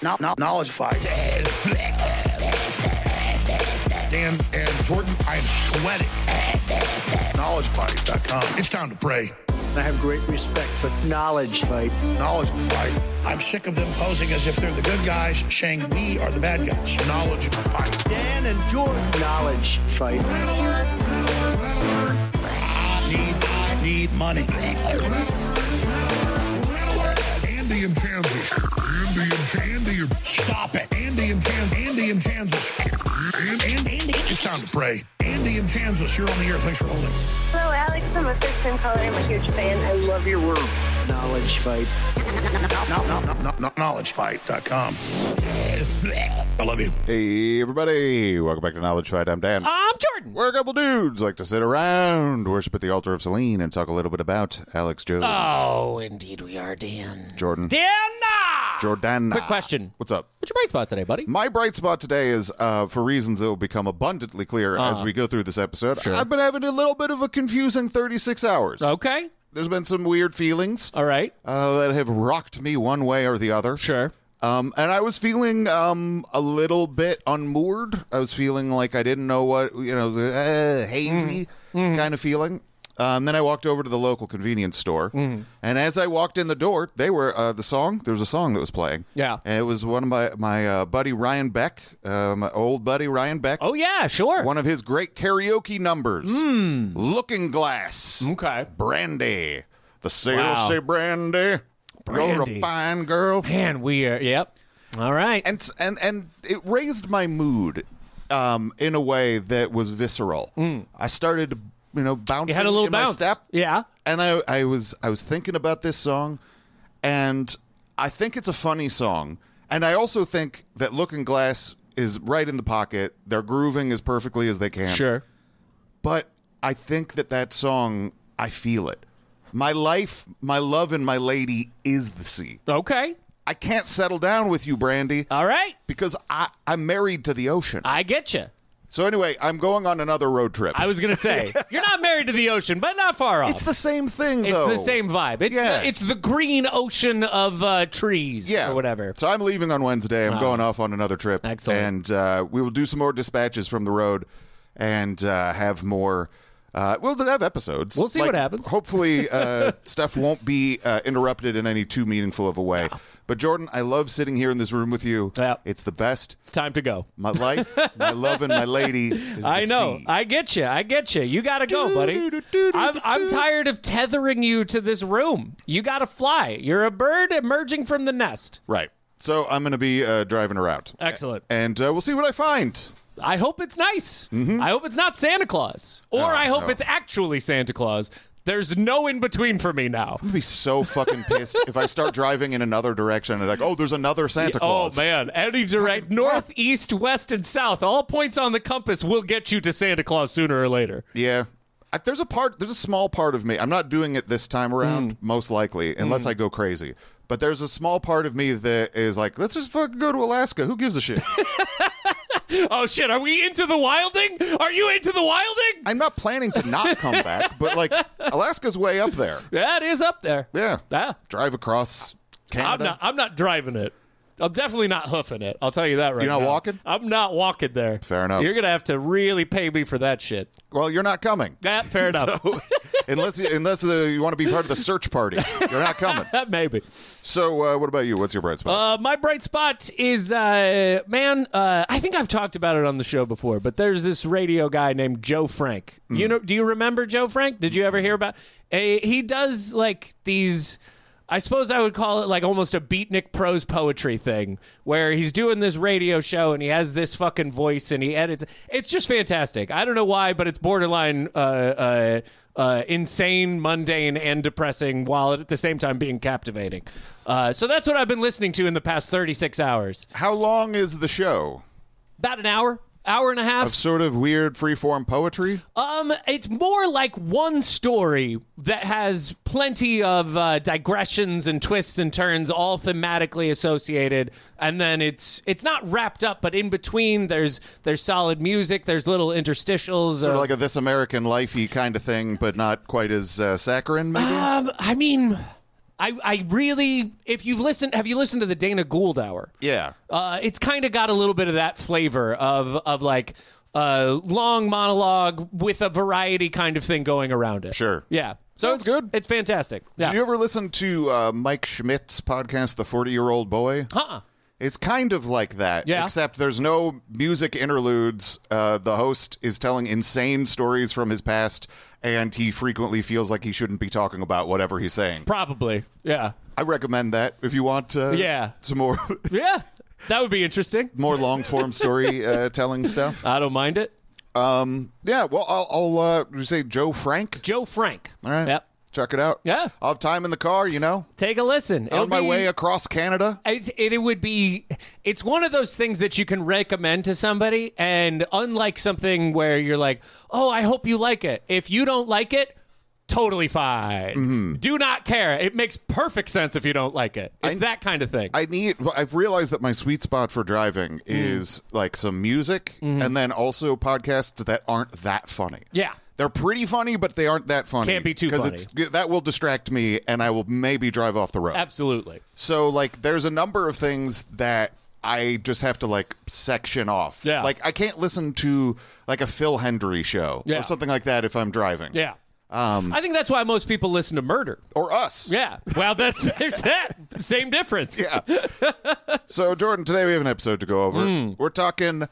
Knowledge fight. Dan and Jordan, I am sweating. KnowledgeFight.com. It's time to pray. I have great respect for Knowledge Fight. Knowledge Fight. I'm sick of them posing as if they're the good guys, saying we are the bad guys. Knowledge Fight. Dan and Jordan. Knowledge Fight. I need money. Andy in Kansas. Andy. Stop it. Andy in Kansas. Andy. It's time to pray. Andy in Kansas, you're on the air. Thanks for holding. Hello, Alex. I'm a first-time caller. I'm a huge fan. I love your work. Knowledge Fight. KnowledgeFight.com. I love you. Hey, everybody. Welcome back to Knowledge Fight. I'm Dan. I'm Jordan. We're a couple dudes like to sit around, worship at the altar of Selene, and talk a little bit about Alex Jones. Oh, indeed we are, Dan. Jordan. Jordan. Quick question. What's up? What's your bright spot today, buddy? My bright spot today is, for reasons that will become abundantly clear as we go through this episode, Sure. I've been having a little bit of a confusing 36 hours. Okay. There's been some weird feelings All right. that have rocked me one way or the other. Sure. And I was feeling a little bit unmoored. I was feeling like I didn't know what, hazy kind of feeling. And then I walked over to the local convenience store. And as I walked in the door, they were there was a song that was playing. Yeah. And it was one of my buddy Ryan Beck, my old buddy Ryan Beck. Oh, yeah, sure. One of his great karaoke numbers. Looking Glass. Okay. Brandy. The sailors Wow. say Brandy. You're Brandy. a fine girl. Man, we are, yep. All right. And it raised my mood in a way that was visceral. I started, bouncing You had a little in my bounce. step. Yeah. And I was thinking about this song, and I think it's a funny song. And I also think that Looking Glass is right in the pocket. They're grooving as perfectly as they can. Sure. But I think that song, I feel it. My life, my love, and my lady is the sea. Okay. I can't settle down with you, Brandy. All right. Because I'm married to the ocean. I get you. So anyway, I'm going on another road trip. I was going to say, you're not married to the ocean, but not far off. It's the same thing, It's though. the same vibe. It's the green ocean of trees or whatever. So I'm leaving on Wednesday. I'm going off on another trip. Excellent. And we will do some more dispatches from the road and have more... we'll have episodes. We'll see what happens. Hopefully, stuff won't be interrupted in any too meaningful of a way. No. But, Jordan, I love sitting here in this room with you. Yeah. It's the best. It's time to go. My life, my love, and my lady is the I know. sea. I get you. You got to go, buddy. I'm tired of tethering you to this room. You got to fly. You're a bird emerging from the nest. Right. So I'm going to be driving around. Excellent. And we'll see what I find. I hope it's nice. I hope it's not Santa Claus. Or I hope it's actually Santa Claus. There's no in between for me now. I'm going to be so fucking pissed if I start driving in another direction and there's another Santa Claus. Oh, man. Any direct, north, east, west, and south, all points on the compass will get you to Santa Claus sooner or later. Yeah. There's a small part of me. I'm not doing it this time around, most likely, unless I go crazy. But there's a small part of me that is like, let's just fucking go to Alaska. Who gives a shit? Oh, shit. Are we into the wilding? Are you into the wilding? I'm not planning to not come back, but, Alaska's way up there. That is up there. Yeah. Ah. Drive across Canada. I'm not driving it. I'm definitely not hoofing it. I'll tell you that right now. You're not walking? I'm not walking there. Fair enough. You're going to have to really pay me for that shit. Well, you're not coming. Fair enough. So, unless you want to be part of the search party, you're not coming. Maybe. So, what about you? What's your bright spot? My bright spot is, I think I've talked about it on the show before, but there's this radio guy named Joe Frank. Do you remember Joe Frank? Did you ever hear about? He does these. I suppose I would call it almost a beatnik prose poetry thing where he's doing this radio show and he has this fucking voice and he edits. It's just fantastic. I don't know why, but it's borderline insane, mundane, and depressing while at the same time being captivating. So that's what I've been listening to in the past 36 hours. How long is the show? About an hour and a half. Of sort of weird freeform poetry? It's more like one story that has plenty of digressions and twists and turns, all thematically associated. And then it's not wrapped up, but in between there's solid music, there's little interstitials. Sort of like a This American Life-y kind of thing, but not quite as saccharine, maybe? I really, if you've listened, have you listened to the Dana Gould Hour? Yeah. It's kind of got a little bit of that flavor of like long monologue with a variety kind of thing going around it. Sure. Yeah. So Sounds it's good. It's fantastic. Yeah. Did you ever listen to Mike Schmidt's podcast, The 40-Year-Old Boy? It's kind of like that, Yeah. except there's no music interludes. The host is telling insane stories from his past, and he frequently feels like he shouldn't be talking about whatever he's saying. Probably. Yeah. I recommend that if you want some more Yeah. That would be interesting. more long-form story telling stuff. I don't mind it. Yeah, well, I'll you say Joe Frank? Joe Frank. All right. Yep. Check it out. Yeah. I'll have time in the car, Take a listen. on my way across Canada. It would be. It's one of those things that you can recommend to somebody, and unlike something where you're like, "Oh, I hope you like it." If you don't like it, totally fine. Do not care. It makes perfect sense if you don't like it. It's that kind of thing. I've realized that my sweet spot for driving is like some music and then also podcasts that aren't that funny. Yeah. They're pretty funny, but they aren't that funny. Can't be too funny. That will distract me, and I will maybe drive off the road. Absolutely. So, like, there's a number of things that I just have to, like, section off. Yeah. Like, I can't listen to, like, a Phil Hendry show Yeah. or something like that if I'm driving. Yeah. I think that's why most people listen to Murder. Or us. Yeah. Well, there's that. Same difference. Yeah. So, Jordan, today we have an episode to go over. We're talking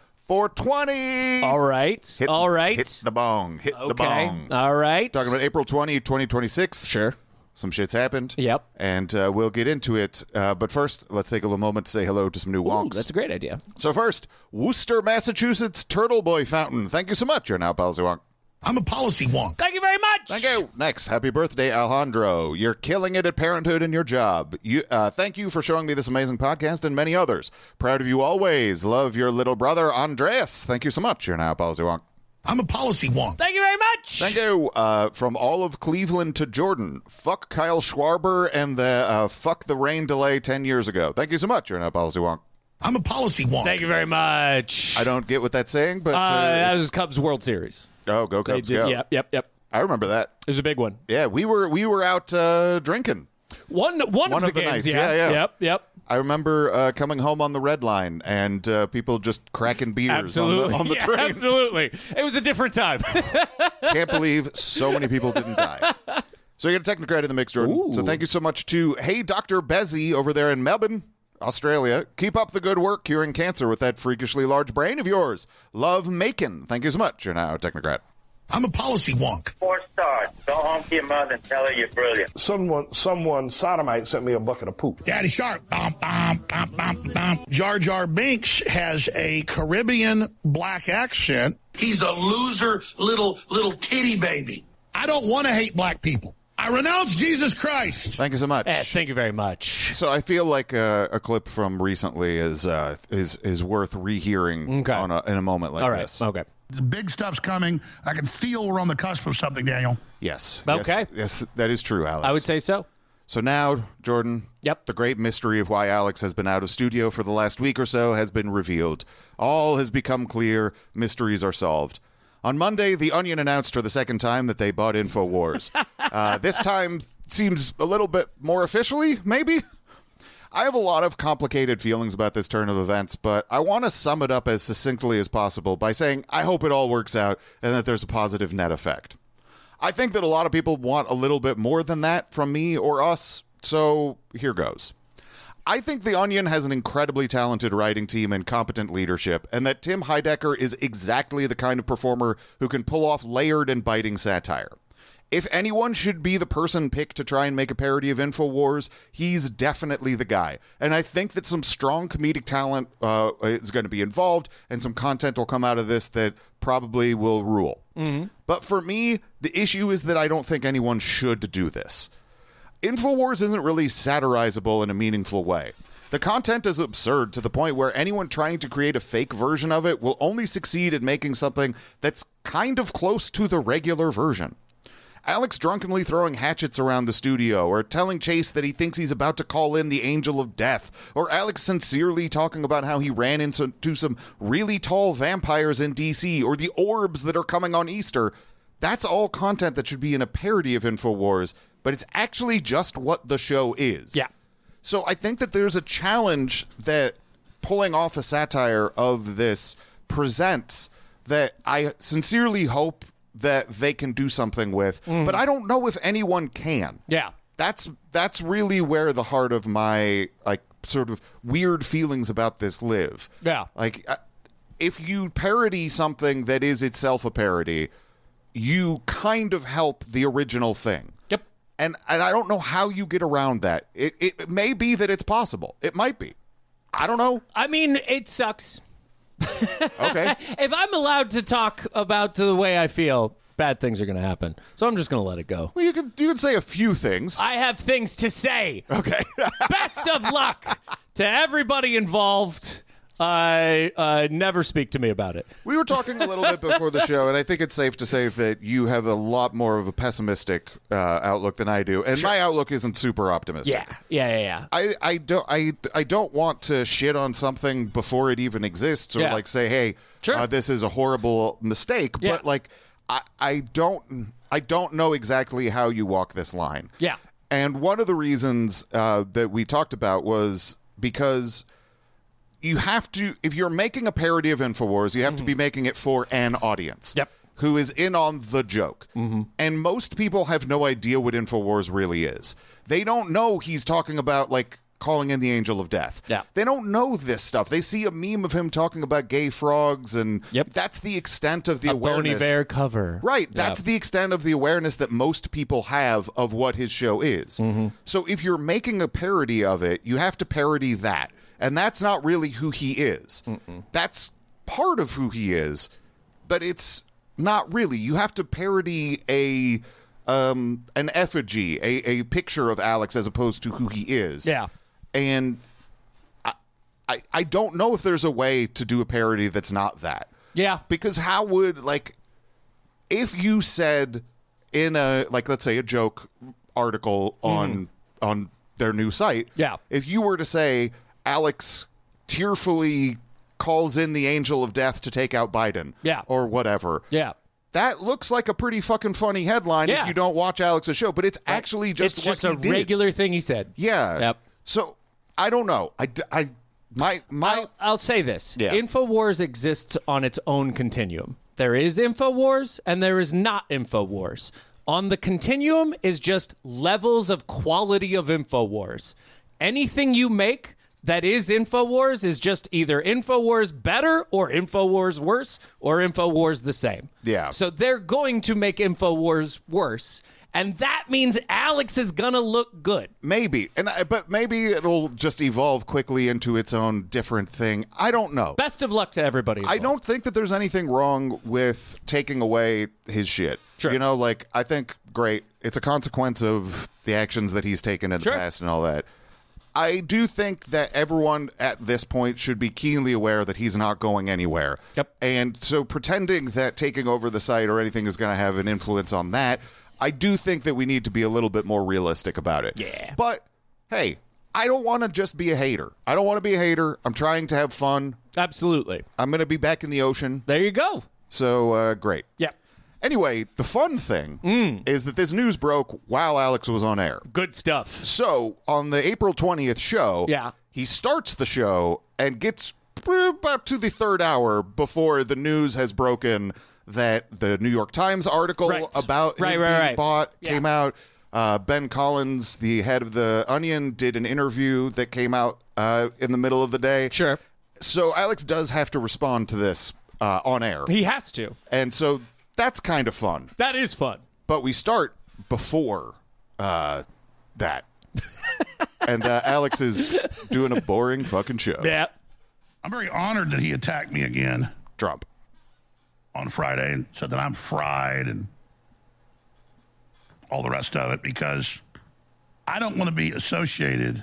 420. All right. All right. Hit the bong. Hit the Okay. bong. All right. Talking about April 20, 2026. Sure. Some shit's happened. Yep. And we'll get into it. But first, let's take a little moment to say hello to some new Ooh, wonks. that's a great idea. So first, Worcester, Massachusetts Turtle Boy Fountain. Thank you so much. You're now Policy Wonk. I'm a policy wonk. Thank you very much. Thank you. Next, happy birthday, Alejandro. You're killing it at parenthood and your job. Thank you for showing me this amazing podcast and many others. Proud of you always. Love your little brother, Andres. Thank you so much. You're now Policy Wonk. I'm a policy wonk. Thank you very much. Thank you. From all of Cleveland to Jordan. Fuck Kyle Schwarber and the fuck the rain delay 10 years ago. Thank you so much. You're now Policy Wonk. I'm a policy wonk. Thank you very much. I don't get what that's saying, but... that was Cubs World Series. oh, go Cubs, They did- go. Yep. I remember that. It was a big one. Yeah, we were out drinking. One of the games. nights. Yeah. Yep. I remember coming home on the Red Line and people just cracking beers Absolutely. on the Yeah, train. absolutely. It was a different time. Can't believe so many people didn't die. So you got a Technocrat in the mix, Jordan. Ooh. So thank you so much to Hey Dr. Bezzy over there in Melbourne, Australia. Keep up the good work curing cancer with that freakishly large brain of yours. Love Macon. Thank you so much. You're now a Technocrat. I'm a policy wonk. 4 stars. Go home to your mother and tell her you're brilliant. Someone sodomite sent me a bucket of poop. Daddy Shark. Jar Jar Binks has a Caribbean black accent. He's a loser little titty baby. I don't want to hate black people. I renounce Jesus Christ. Thank you so much. Yes, thank you very much. So I feel like a clip from recently is worth rehearing Okay. in a moment like All right. this. Okay. The big stuff's coming. I can feel we're on the cusp of something, Daniel. Yes. Okay. Yes, that is true, Alex. I would say so. So now, Jordan, Yep. the great mystery of why Alex has been out of studio for the last week or so has been revealed. All has become clear. Mysteries are solved. On Monday, The Onion announced for the second time that they bought InfoWars. This time seems a little bit more officially, maybe? I have a lot of complicated feelings about this turn of events, but I want to sum it up as succinctly as possible by saying I hope it all works out and that there's a positive net effect. I think that a lot of people want a little bit more than that from me or us, so here goes. I think The Onion has an incredibly talented writing team and competent leadership, and that Tim Heidecker is exactly the kind of performer who can pull off layered and biting satire. If anyone should be the person picked to try and make a parody of InfoWars, he's definitely the guy. And I think that some strong comedic talent is going to be involved, and some content will come out of this that probably will rule. Mm-hmm. But for me, the issue is that I don't think anyone should do this. InfoWars isn't really satirizable in a meaningful way. The content is absurd to the point where anyone trying to create a fake version of it will only succeed at making something that's kind of close to the regular version. Alex drunkenly throwing hatchets around the studio, or telling Chase that he thinks he's about to call in the Angel of Death, or Alex sincerely talking about how he ran into some really tall vampires in DC, or the orbs that are coming on Easter. That's all content that should be in a parody of InfoWars, but it's actually just what the show is. Yeah. So I think that there's a challenge that pulling off a satire of this presents that I sincerely hope that they can do something with, but I don't know if anyone can. Yeah. That's really where the heart of my like sort of weird feelings about this live. Yeah. Like if you parody something that is itself a parody, you kind of help the original thing. Yep. And I don't know how you get around that. It may be that it's possible. It might be. I don't know. I mean, it sucks. Okay. If I'm allowed to talk about the way I feel, bad things are going to happen. So I'm just going to let it go. Well, you could say a few things. I have things to say. Okay. Best of luck to everybody involved. Never speak to me about it. We were talking a little bit before the show, and I think it's safe to say that you have a lot more of a pessimistic outlook than I do, and my outlook isn't super optimistic. Yeah. I don't want to shit on something before it even exists, or Yeah. like say, hey, Sure. this is a horrible mistake. Yeah. But like, I don't know exactly how you walk this line. Yeah. And one of the reasons that we talked about was because you have to, if you're making a parody of InfoWars, you have to be making it for an audience. Yep. Who is in on the joke. And most people have no idea what InfoWars really is. They don't know he's talking about, like, calling in the angel of death. Yeah. They don't know this stuff. They see a meme of him talking about gay frogs, and Yep. that's the extent of the A awareness. Bon Iver cover. Right. That's the extent of the awareness that most people have of what his show is. So if you're making a parody of it, you have to parody that. And that's not really who he is. That's part of who he is, but it's not really. You have to parody an effigy, a picture of Alex as opposed to who he is. Yeah. And I don't know if there's a way to do a parody that's not that. Yeah. Because how would, like, if you said in a, like, let's say a joke article on their new site, Yeah. if you were to say Alex tearfully calls in the angel of death to take out Biden, Yeah. or whatever, Yeah. that looks like a pretty fucking funny headline Yeah. if you don't watch Alex's show, but it's actually just It's what just he a did. regular thing he said. Yeah. Yep. So I don't know. I'll say this. Yeah. InfoWars exists on its own continuum. There is InfoWars and there is not InfoWars. On the continuum is just levels of quality of InfoWars. Anything you make that is InfoWars is just either InfoWars better or InfoWars worse or InfoWars the same. Yeah. So they're going to make InfoWars worse. And that means Alex is going to look good. Maybe. But maybe it'll just evolve quickly into its own different thing. I don't know. Best of luck to everybody I involved. don't think that there's anything wrong with taking away his shit. Sure. You know, like, I think, great. It's a consequence of the actions that he's taken in the Sure. past and all that. I do think that everyone at this point should be keenly aware that he's not going anywhere. Yep. And so pretending that taking over the site or anything is going to have an influence on that, I do think that we need to be a little bit more realistic about it. Yeah. But, hey, I don't want to just be a hater. I don't want to be a hater. I'm trying to have fun. Absolutely. I'm going to be back in the ocean. There you go. So, great. Yeah. Anyway, the fun thing is that this news broke while Alex was on air. Good stuff. So, on the April 20th show, Yeah. he starts the show and gets about to the third hour before the news has broken that the New York Times article Right. about Right, him right, being right. bought Yeah. came out. Ben Collins, the head of The Onion, did an interview that came out in the middle of the day. Sure. So, Alex does have to respond to this on air. He has to. And so that's kind of fun. That is fun. But we start before that. And Alex is doing a boring fucking show. Yeah. I'm very honored that he attacked me again Trump. on Friday and said that I'm fried and all the rest of it, because I don't want to be associated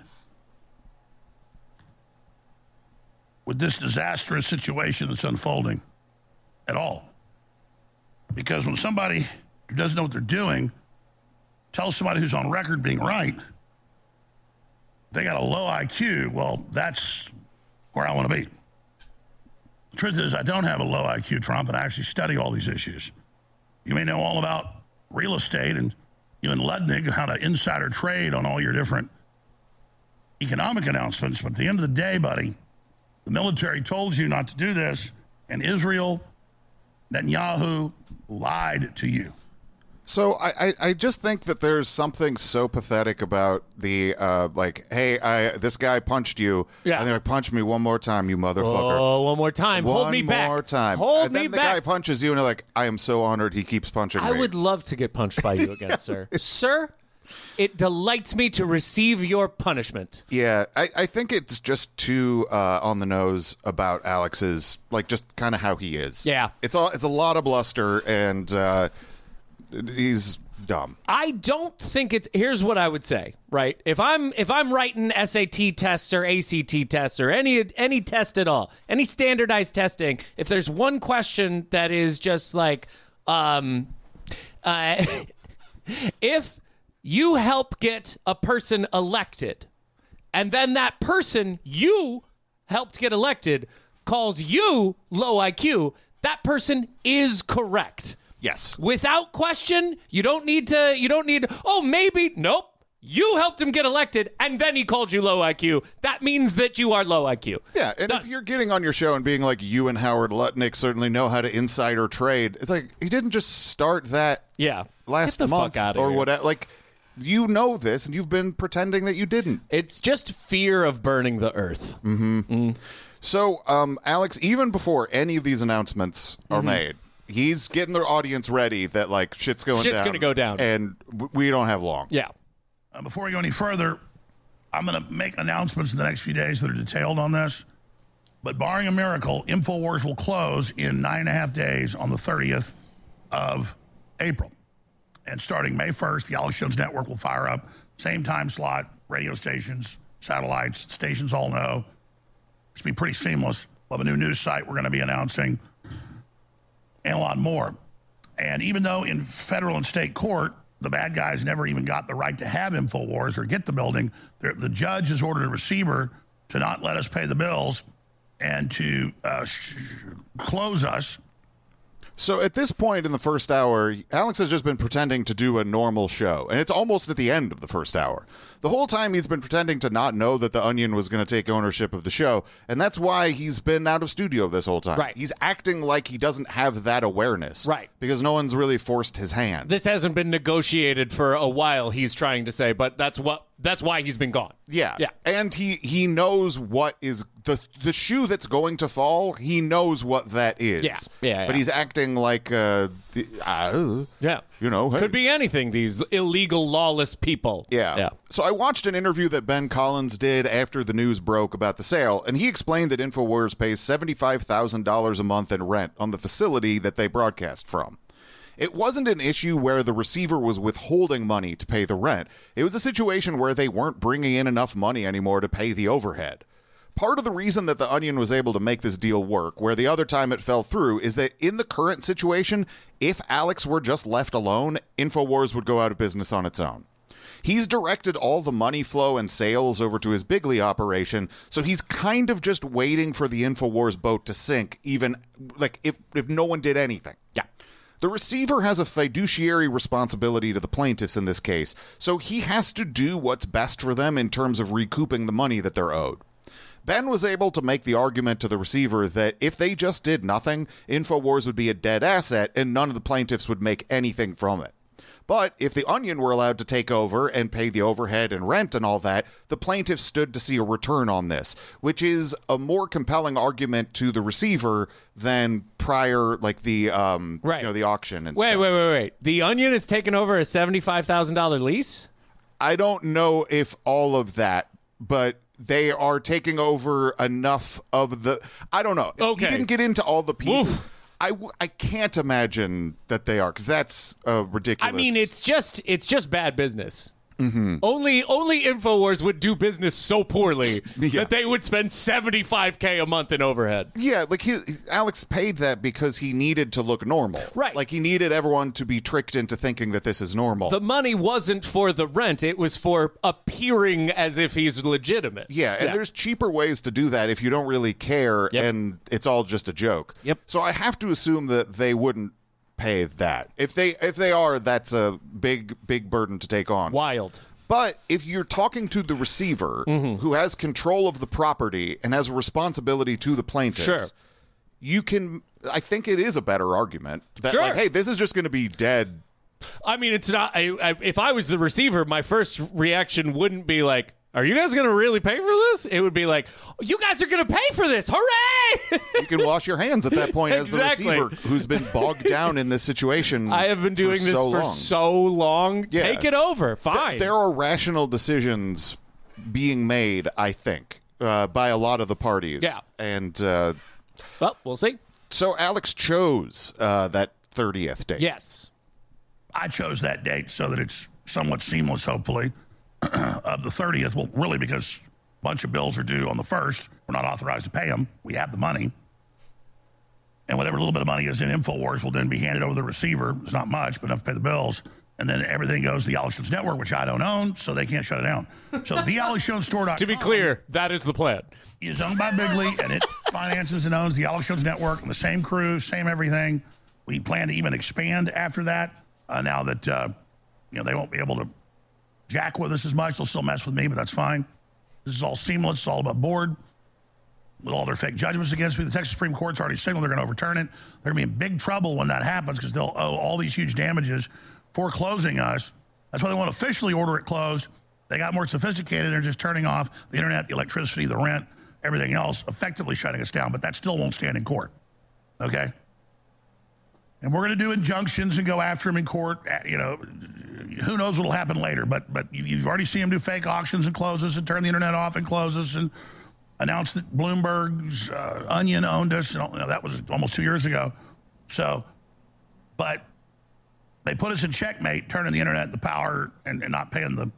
with this disastrous situation that's unfolding at all. Because when somebody who doesn't know what they're doing tells somebody who's on record being right, they got a low IQ, well, that's where I want to be. The truth is, I don't have a low IQ, Trump, and I actually study all these issues. You may know all about real estate and you and Ludnick how to insider trade on all your different economic announcements. But at the end of the day, buddy, the military told you not to do this, and Israel, Netanyahu, lied to you. So I just think that there's something so pathetic about the hey, this guy punched you. Yeah. And they're like, punch me one more time, you motherfucker. Oh, one more time. Hold me back. One more time. Hold and me then the back. guy punches you, and they're like, I am so honored he keeps punching me. I would love to get punched by you again, sir. Sir, it delights me to receive your punishment. Yeah, I think it's just too on the nose about Alex's, like, just kind of how he is. Yeah. It's a lot of bluster, and he's dumb. I don't think it's. Here's what I would say. Right, if I'm writing SAT tests or ACT tests or any test at all, any standardized testing, if there's one question that is just like, if you help get a person elected, and then that person you helped get elected calls you low IQ, that person is correct. Yes. Without question, you don't need, oh, maybe, nope. You helped him get elected, and then he called you low IQ. That means that you are low IQ. Yeah, and if you're getting on your show and being like, you and Howard Lutnick certainly know how to insider trade, it's like, he didn't just start that last Get the month fuck outta or here. whatever. Like, you know this, and you've been pretending that you didn't. It's just fear of burning the earth. So, Alex, even before any of these announcements are made, he's getting their audience ready that, like, shit's going down. Shit's gonna go down. And we don't have long. Yeah. Before we go any further, I'm going to make announcements in the next few days that are detailed on this. But barring a miracle, InfoWars will close in 9.5 days on the 30th of April. And starting May 1st, the Alex Jones Network will fire up. Same time slot, radio stations, satellites, stations all know. It's going to be pretty seamless. We'll have a new news site we're going to be announcing and a lot more. And even though in federal and state court, the bad guys never even got the right to have InfoWars or get the building, the judge has ordered a receiver to not let us pay the bills and to close us. So at this point in the first hour, Alex has just been pretending to do a normal show, and it's almost at the end of the first hour. The whole time he's been pretending to not know that the Onion was going to take ownership of the show, and that's why he's been out of studio this whole time. Right. He's acting like he doesn't have that awareness. Right. Because no one's really forced his hand. This hasn't been negotiated for a while, he's trying to say, but that's why he's been gone. Yeah. Yeah. And he knows what is the shoe that's going to fall. He knows what that is. Yeah. Yeah. But he's acting like Yeah. you know, hey. Could be anything, these illegal, lawless people. Yeah. So I watched an interview that Ben Collins did after the news broke about the sale, and he explained that InfoWars pays $75,000 a month in rent on the facility that they broadcast from. It wasn't an issue where the receiver was withholding money to pay the rent. It was a situation where they weren't bringing in enough money anymore to pay the overhead. Part of the reason that the Onion was able to make this deal work, where the other time it fell through, is that in the current situation, if Alex were just left alone, InfoWars would go out of business on its own. He's directed all the money flow and sales over to his Bigley operation, so he's kind of just waiting for the InfoWars boat to sink, even like if no one did anything. Yeah. The receiver has a fiduciary responsibility to the plaintiffs in this case, so he has to do what's best for them in terms of recouping the money that they're owed. Ben was able to make the argument to the receiver that if they just did nothing, InfoWars would be a dead asset and none of the plaintiffs would make anything from it. But if the Onion were allowed to take over and pay the overhead and rent and all that, the plaintiffs stood to see a return on this, which is a more compelling argument to the receiver than prior, like the Right. the auction and Wait, stuff. wait. The Onion has taken over a $75,000 lease? I don't know if all of that, but they are taking over enough of the. I don't know. Okay. He didn't get into all the pieces. Oof. I can't imagine that they are, because that's ridiculous. I mean, it's just bad business. Mm-hmm. Only InfoWars would do business so poorly that they would spend $75K a month in overhead. Yeah, like Alex paid that because he needed to look normal. Right. Like he needed everyone to be tricked into thinking that this is normal. The money wasn't for the rent. It was for appearing as if he's legitimate. Yeah, and there's cheaper ways to do that if you don't really care and it's all just a joke. Yep. So I have to assume that they wouldn't pay that. If they are, that's a big burden to take on. Wild. But if you're talking to the receiver who has control of the property and has a responsibility to the plaintiffs, Sure. you can. I think it is a better argument that, Sure. like, hey, this is just going to be dead. I mean, it's not. If I was the receiver, my first reaction wouldn't be like, "Are you guys going to really pay for this?" It would be like, "You guys are going to pay for this! Hooray!" You can wash your hands at that point Exactly. as the receiver who's been bogged down in this situation. I have been doing this for so long. Yeah. Take it over. Fine. There are rational decisions being made, I think, by a lot of the parties. Yeah. And well, we'll see. so Alex chose that 30th date. Yes. I chose that date so that it's somewhat seamless, hopefully, of the 30th. Well, really, because a bunch of bills are due on the 1st. We're not authorized to pay them. We have the money. And whatever little bit of money is in InfoWars will then be handed over to the receiver. It's not much, but enough to pay the bills. And then everything goes to the Alex Jones Network, which I don't own, so they can't shut it down. So thealexjonesstore.com. To be clear, that is the plan. Is owned by Bigley, and it finances and owns the Alex Jones Network and the same crew, same everything. We plan to even expand after that. Now that they won't be able to jack with us as much, they'll still mess with me, but that's fine. This is all seamless. It's all above board. With all their fake judgments against me, the Texas Supreme Court's already signaled they're going to overturn it. They're going to be in big trouble when that happens because they'll owe all these huge damages for closing us. That's why they won't officially order it closed. They got more sophisticated. They're just turning off the internet, the electricity, the rent, everything else, effectively shutting us down. But that still won't stand in court. Okay? And we're going to do injunctions and go after them in court. Who knows what will happen later. But you've already seen them do fake auctions and closes and turn the internet off and closes and announce that Bloomberg's Onion owned us. That was almost 2 years ago. So, but they put us in checkmate, turning the internet, the power, and not paying the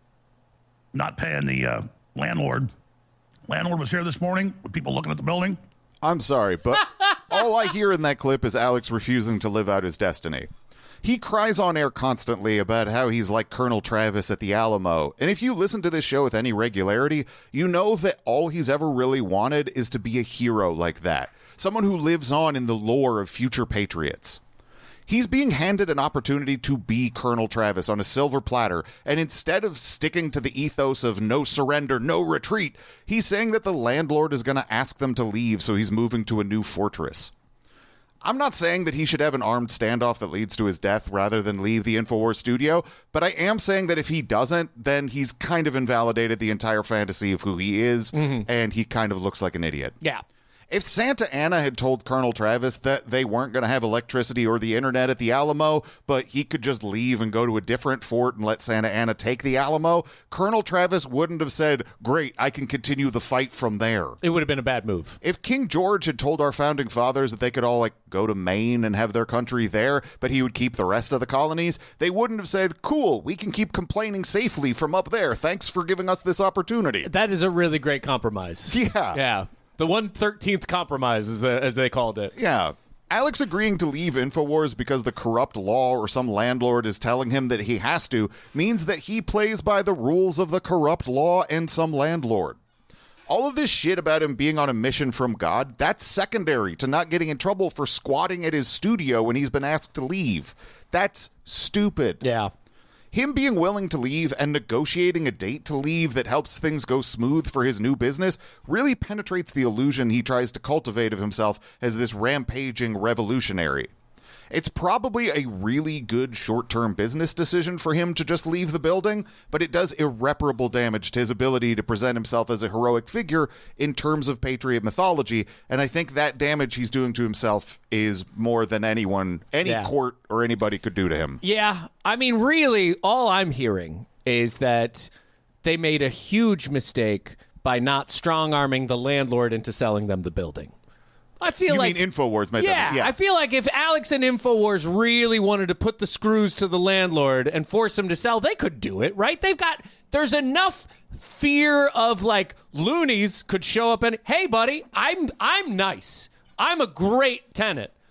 landlord. Landlord was here this morning with people looking at the building. I'm sorry, but all I hear in that clip is Alex refusing to live out his destiny. He cries on air constantly about how he's like Colonel Travis at the Alamo. And if you listen to this show with any regularity, you know that all he's ever really wanted is to be a hero like that. Someone who lives on in the lore of future patriots. He's being handed an opportunity to be Colonel Travis on a silver platter, and instead of sticking to the ethos of no surrender, no retreat, he's saying that the landlord is going to ask them to leave, so he's moving to a new fortress. I'm not saying that he should have an armed standoff that leads to his death rather than leave the InfoWars studio, but I am saying that if he doesn't, then he's kind of invalidated the entire fantasy of who he is, and he kind of looks like an idiot. Yeah. If Santa Anna had told Colonel Travis that they weren't going to have electricity or the internet at the Alamo, but he could just leave and go to a different fort and let Santa Anna take the Alamo, Colonel Travis wouldn't have said, "Great, I can continue the fight from there." It would have been a bad move. If King George had told our founding fathers that they could all go to Maine and have their country there, but he would keep the rest of the colonies, they wouldn't have said, "Cool, we can keep complaining safely from up there. Thanks for giving us this opportunity." That is a really great compromise. Yeah. Yeah. The 1/13th compromise, as they called it. Yeah. Alex agreeing to leave InfoWars because the corrupt law or some landlord is telling him that he has to means that he plays by the rules of the corrupt law and some landlord. All of this shit about him being on a mission from God, that's secondary to not getting in trouble for squatting at his studio when he's been asked to leave. That's stupid. Yeah. Him being willing to leave and negotiating a date to leave that helps things go smooth for his new business really penetrates the illusion he tries to cultivate of himself as this rampaging revolutionary. It's probably a really good short-term business decision for him to just leave the building, but it does irreparable damage to his ability to present himself as a heroic figure in terms of Patriot mythology, and I think that damage he's doing to himself is more than any court or anybody could do to him. Yeah. I mean, really, all I'm hearing is that they made a huge mistake by not strong-arming the landlord into selling them the building. I feel you like mean InfoWars made that? I feel like if Alex and InfoWars really wanted to put the screws to the landlord and force him to sell, they could do it, right? There's enough fear of loonies could show up and, hey, buddy, I'm nice. I'm a great tenant.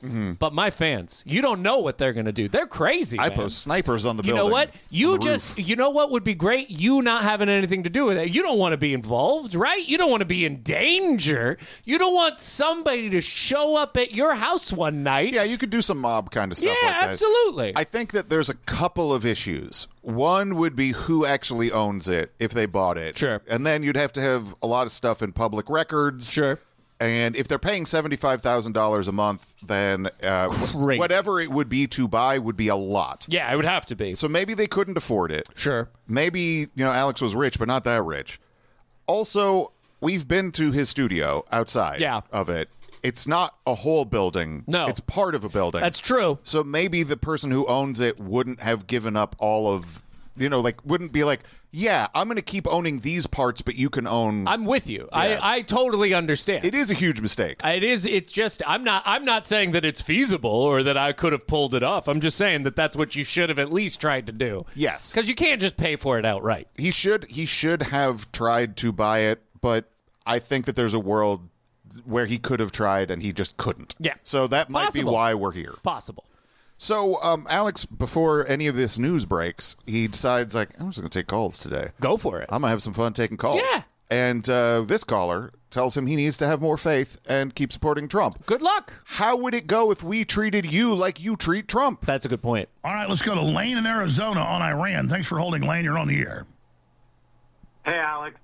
But my fans, you don't know what they're going to do. They're crazy. I man. post snipers on the You building. know what? You on the just, roof. you know what would be great? You not having anything to do with it. You don't want to be involved, right? You don't want to be in danger. You don't want somebody to show up at your house one night. Yeah, you could do some mob kind of stuff Yeah, like that. absolutely. I think that there's a couple of issues. One would be who actually owns it if they bought it. Sure. And then you'd have to have a lot of stuff in public records. Sure. And if they're paying $75,000 a month, then Crazy. whatever it would be to buy would be a lot. Yeah, it would have to be. So maybe they couldn't afford it. Sure. Maybe, Alex was rich, but not that rich. Also, we've been to his studio outside of it. It's not a whole building. No. It's part of a building. That's true. So maybe the person who owns it wouldn't have given up all of, wouldn't be like, yeah, I'm going to keep owning these parts, but you can own. I'm with you. Yeah. I totally understand. It is a huge mistake. It is. It's just I'm not saying that it's feasible or that I could have pulled it off. I'm just saying that that's what you should have at least tried to do. Yes. Because you can't just pay for it outright. He should have tried to buy it, but I think that there's a world where he could have tried and he just couldn't. Yeah. So that might be Possible. why we're here. Possible. So, Alex, before any of this news breaks, he decides, I'm just going to take calls today. Go for it. I'm going to have some fun taking calls. Yeah. And this caller tells him he needs to have more faith and keep supporting Trump. Good luck. How would it go if we treated you like you treat Trump? That's a good point. All right, let's go to Lane in Arizona on Iran. Thanks for holding, Lane. You're on the air. Hey, Alex.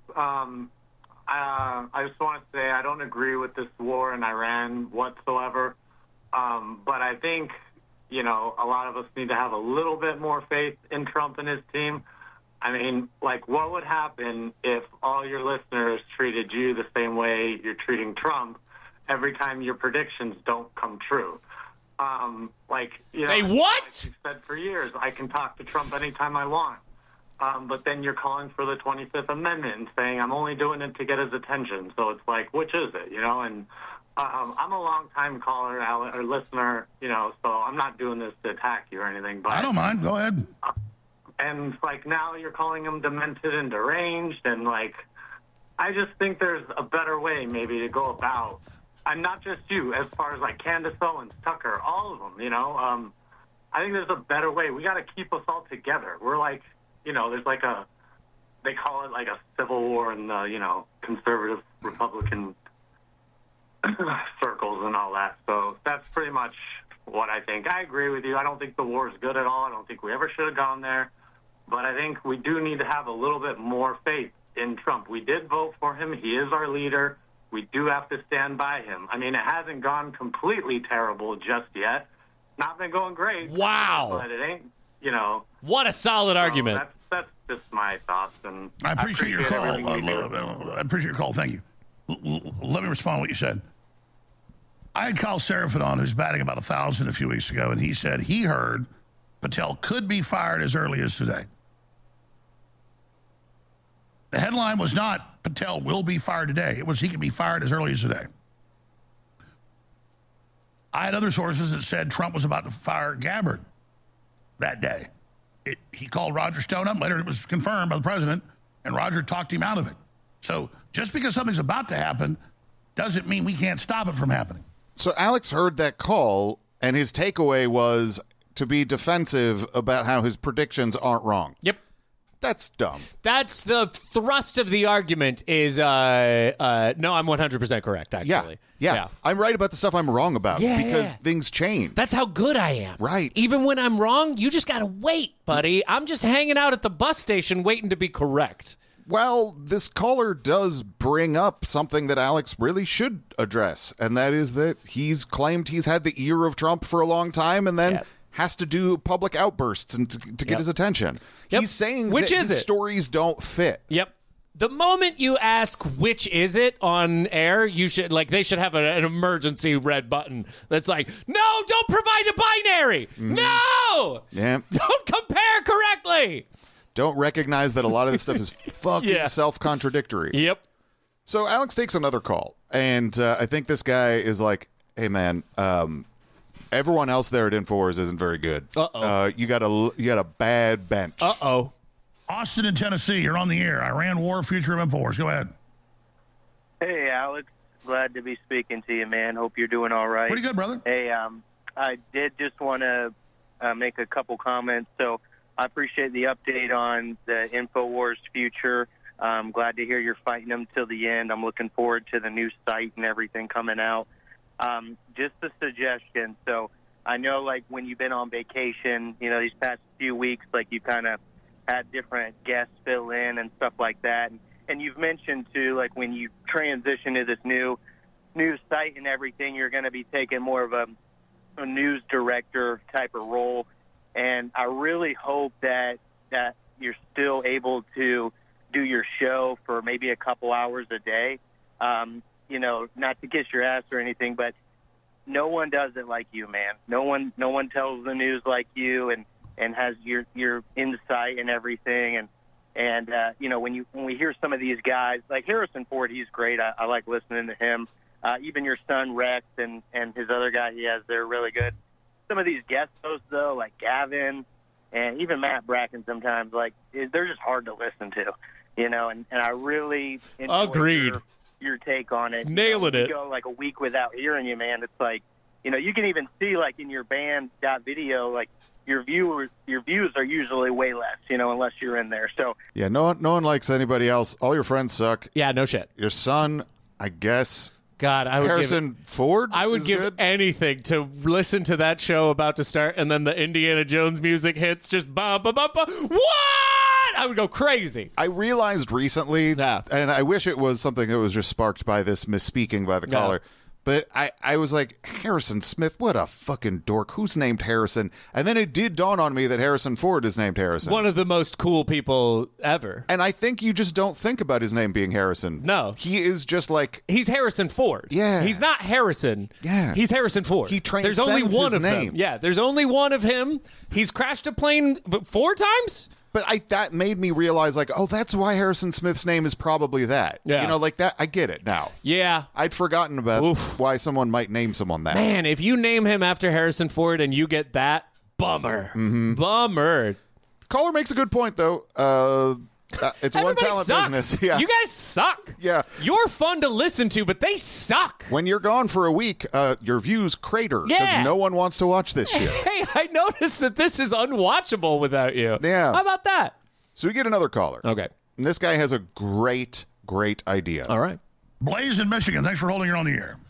I just want to say I don't agree with this war in Iran whatsoever. But I think, a lot of us need to have a little bit more faith in Trump and his team. I mean, what would happen if all your listeners treated you the same way you're treating Trump every time your predictions don't come true? Hey, what? Like you've said for years, I can talk to Trump anytime I want. But then you're calling for the 25th Amendment and saying I'm only doing it to get his attention. So it's like, which is it, And I'm a long-time caller or listener, so I'm not doing this to attack you or anything. But I don't mind. Go ahead. And now you're calling him demented and deranged, and I just think there's a better way maybe to go about. And not just you, as far as Candace Owens, Tucker, all of them. I think there's a better way. We got to keep us all together. We're there's they call it a civil war in the conservative Republican circles and all that. So that's pretty much what I think. I agree with you. I don't think the war is good at all. I don't think we ever should have gone there. But I think we do need to have a little bit more faith in Trump. We did vote for him. He is our leader. We do have to stand by him. I mean, it hasn't gone completely terrible just yet. Not been going great. Wow. But it ain't, What a solid argument. That's just my thoughts. And I appreciate your call. everything you do. I appreciate your call. Thank you. Let me respond to what you said. I had Kyle Seraphin on, who's batting about 1,000 a few weeks ago, and he said he heard Patel could be fired as early as today. The headline was not Patel will be fired today. It was he could be fired as early as today. I had other sources that said Trump was about to fire Gabbard that day. He called Roger Stone up. Later it was confirmed by the president, and Roger talked him out of it. So just because something's about to happen doesn't mean we can't stop it from happening. So Alex heard that call, and his takeaway was to be defensive about how his predictions aren't wrong. Yep. That's dumb. That's the thrust of the argument is, no, I'm 100% correct, actually. Yeah. I'm right about the stuff I'm wrong about because Yeah. things change. That's how good I am. Right. Even when I'm wrong, you just got to wait, buddy. I'm just hanging out at the bus station waiting to be correct. Well, this caller does bring up something that Alex really should address, and that is that he's claimed he's had the ear of Trump for a long time and then has to do public outbursts and to get his attention. Yep. He's saying Which that is his it? stories don't fit. Yep. The moment you ask which is it on air, you should they should have an emergency red button that's like, no, don't provide a binary. No, Yeah. don't compare correctly. Don't recognize that a lot of this stuff is fucking self-contradictory. Yep. So Alex takes another call, and I think this guy is like, hey, man, everyone else there at InfoWars isn't very good. Uh-oh. You got a bad bench. Uh-oh. Austin in Tennessee, you're on the air. Iran war, future of InfoWars. Go ahead. Hey, Alex. Glad to be speaking to you, man. Hope you're doing all right. Pretty good, brother. Hey, I did just want to make a couple comments. So I appreciate the update on the InfoWars future. I'm glad to hear you're fighting them till the end. I'm looking forward to the new site and everything coming out. Just a suggestion. So I know, like, when you've been on vacation, you know, these past few weeks, like, you kind of had different guests fill in and stuff like that. And you've mentioned, too, like, when you transition to this new site and everything, you're going to be taking more of a news director type of role. And I really hope that you're still able to do your show for maybe a couple hours a day. You know, not to kiss your ass or anything, but no one does it like you, man. No one tells the news like you and has your insight and everything. And you know, when we hear some of these guys, like Harrison Ford, he's great. I like listening to him. Even your son Rex and his other guy he has, they're really good. Some of these guest hosts, though, like Gavin and even Matt Bracken sometimes, like, they're just hard to listen to, you know, and I really enjoy your take on it. Nailing it. You go like a week without hearing you, man. It's like, you know, you can even see, like, in your band.video, like, your views are usually way less, you know, unless you're in there. So Yeah, no one likes anybody else. All your friends suck. Yeah, no shit. Your son, I guess. God, I would Harrison Ford. I would give good. anything to listen to that show about to start, and then the Indiana Jones music hits, just bum, bum, bum, bum. What? I would go crazy. I realized recently, and I wish it was something that was just sparked by this misspeaking by the caller, but I was like, Harrison Smith, what a fucking dork. Who's named Harrison? And then it did dawn on me that Harrison Ford is named Harrison. One of the most cool people ever. And I think you just don't think about his name being Harrison. No. He is just like... He's Harrison Ford. Yeah. He's not Harrison. Yeah. He's Harrison Ford. He transcends There's only one his of name. them. Yeah, there's only one of him. He's crashed a plane 4 times? But that made me realize, like, oh, that's why Harrison Smith's name is probably that. Yeah. You know, like that. I get it now. Yeah. I'd forgotten about why someone might name someone that. Man, if you name him after Harrison Ford and you get that, bummer. Mm-hmm. Bummer. Caller makes a good point, though. It's one Everybody talent sucks. business. Yeah. You guys suck. Yeah. You're fun to listen to, but they suck. When you're gone for a week, your views crater because Yeah. no one wants to watch this shit. Hey, I noticed that this is unwatchable without you. Yeah. How about that? So we get another caller. Okay. And this guy has a great idea. All right. Blaze in Michigan, thanks for holding her on the air.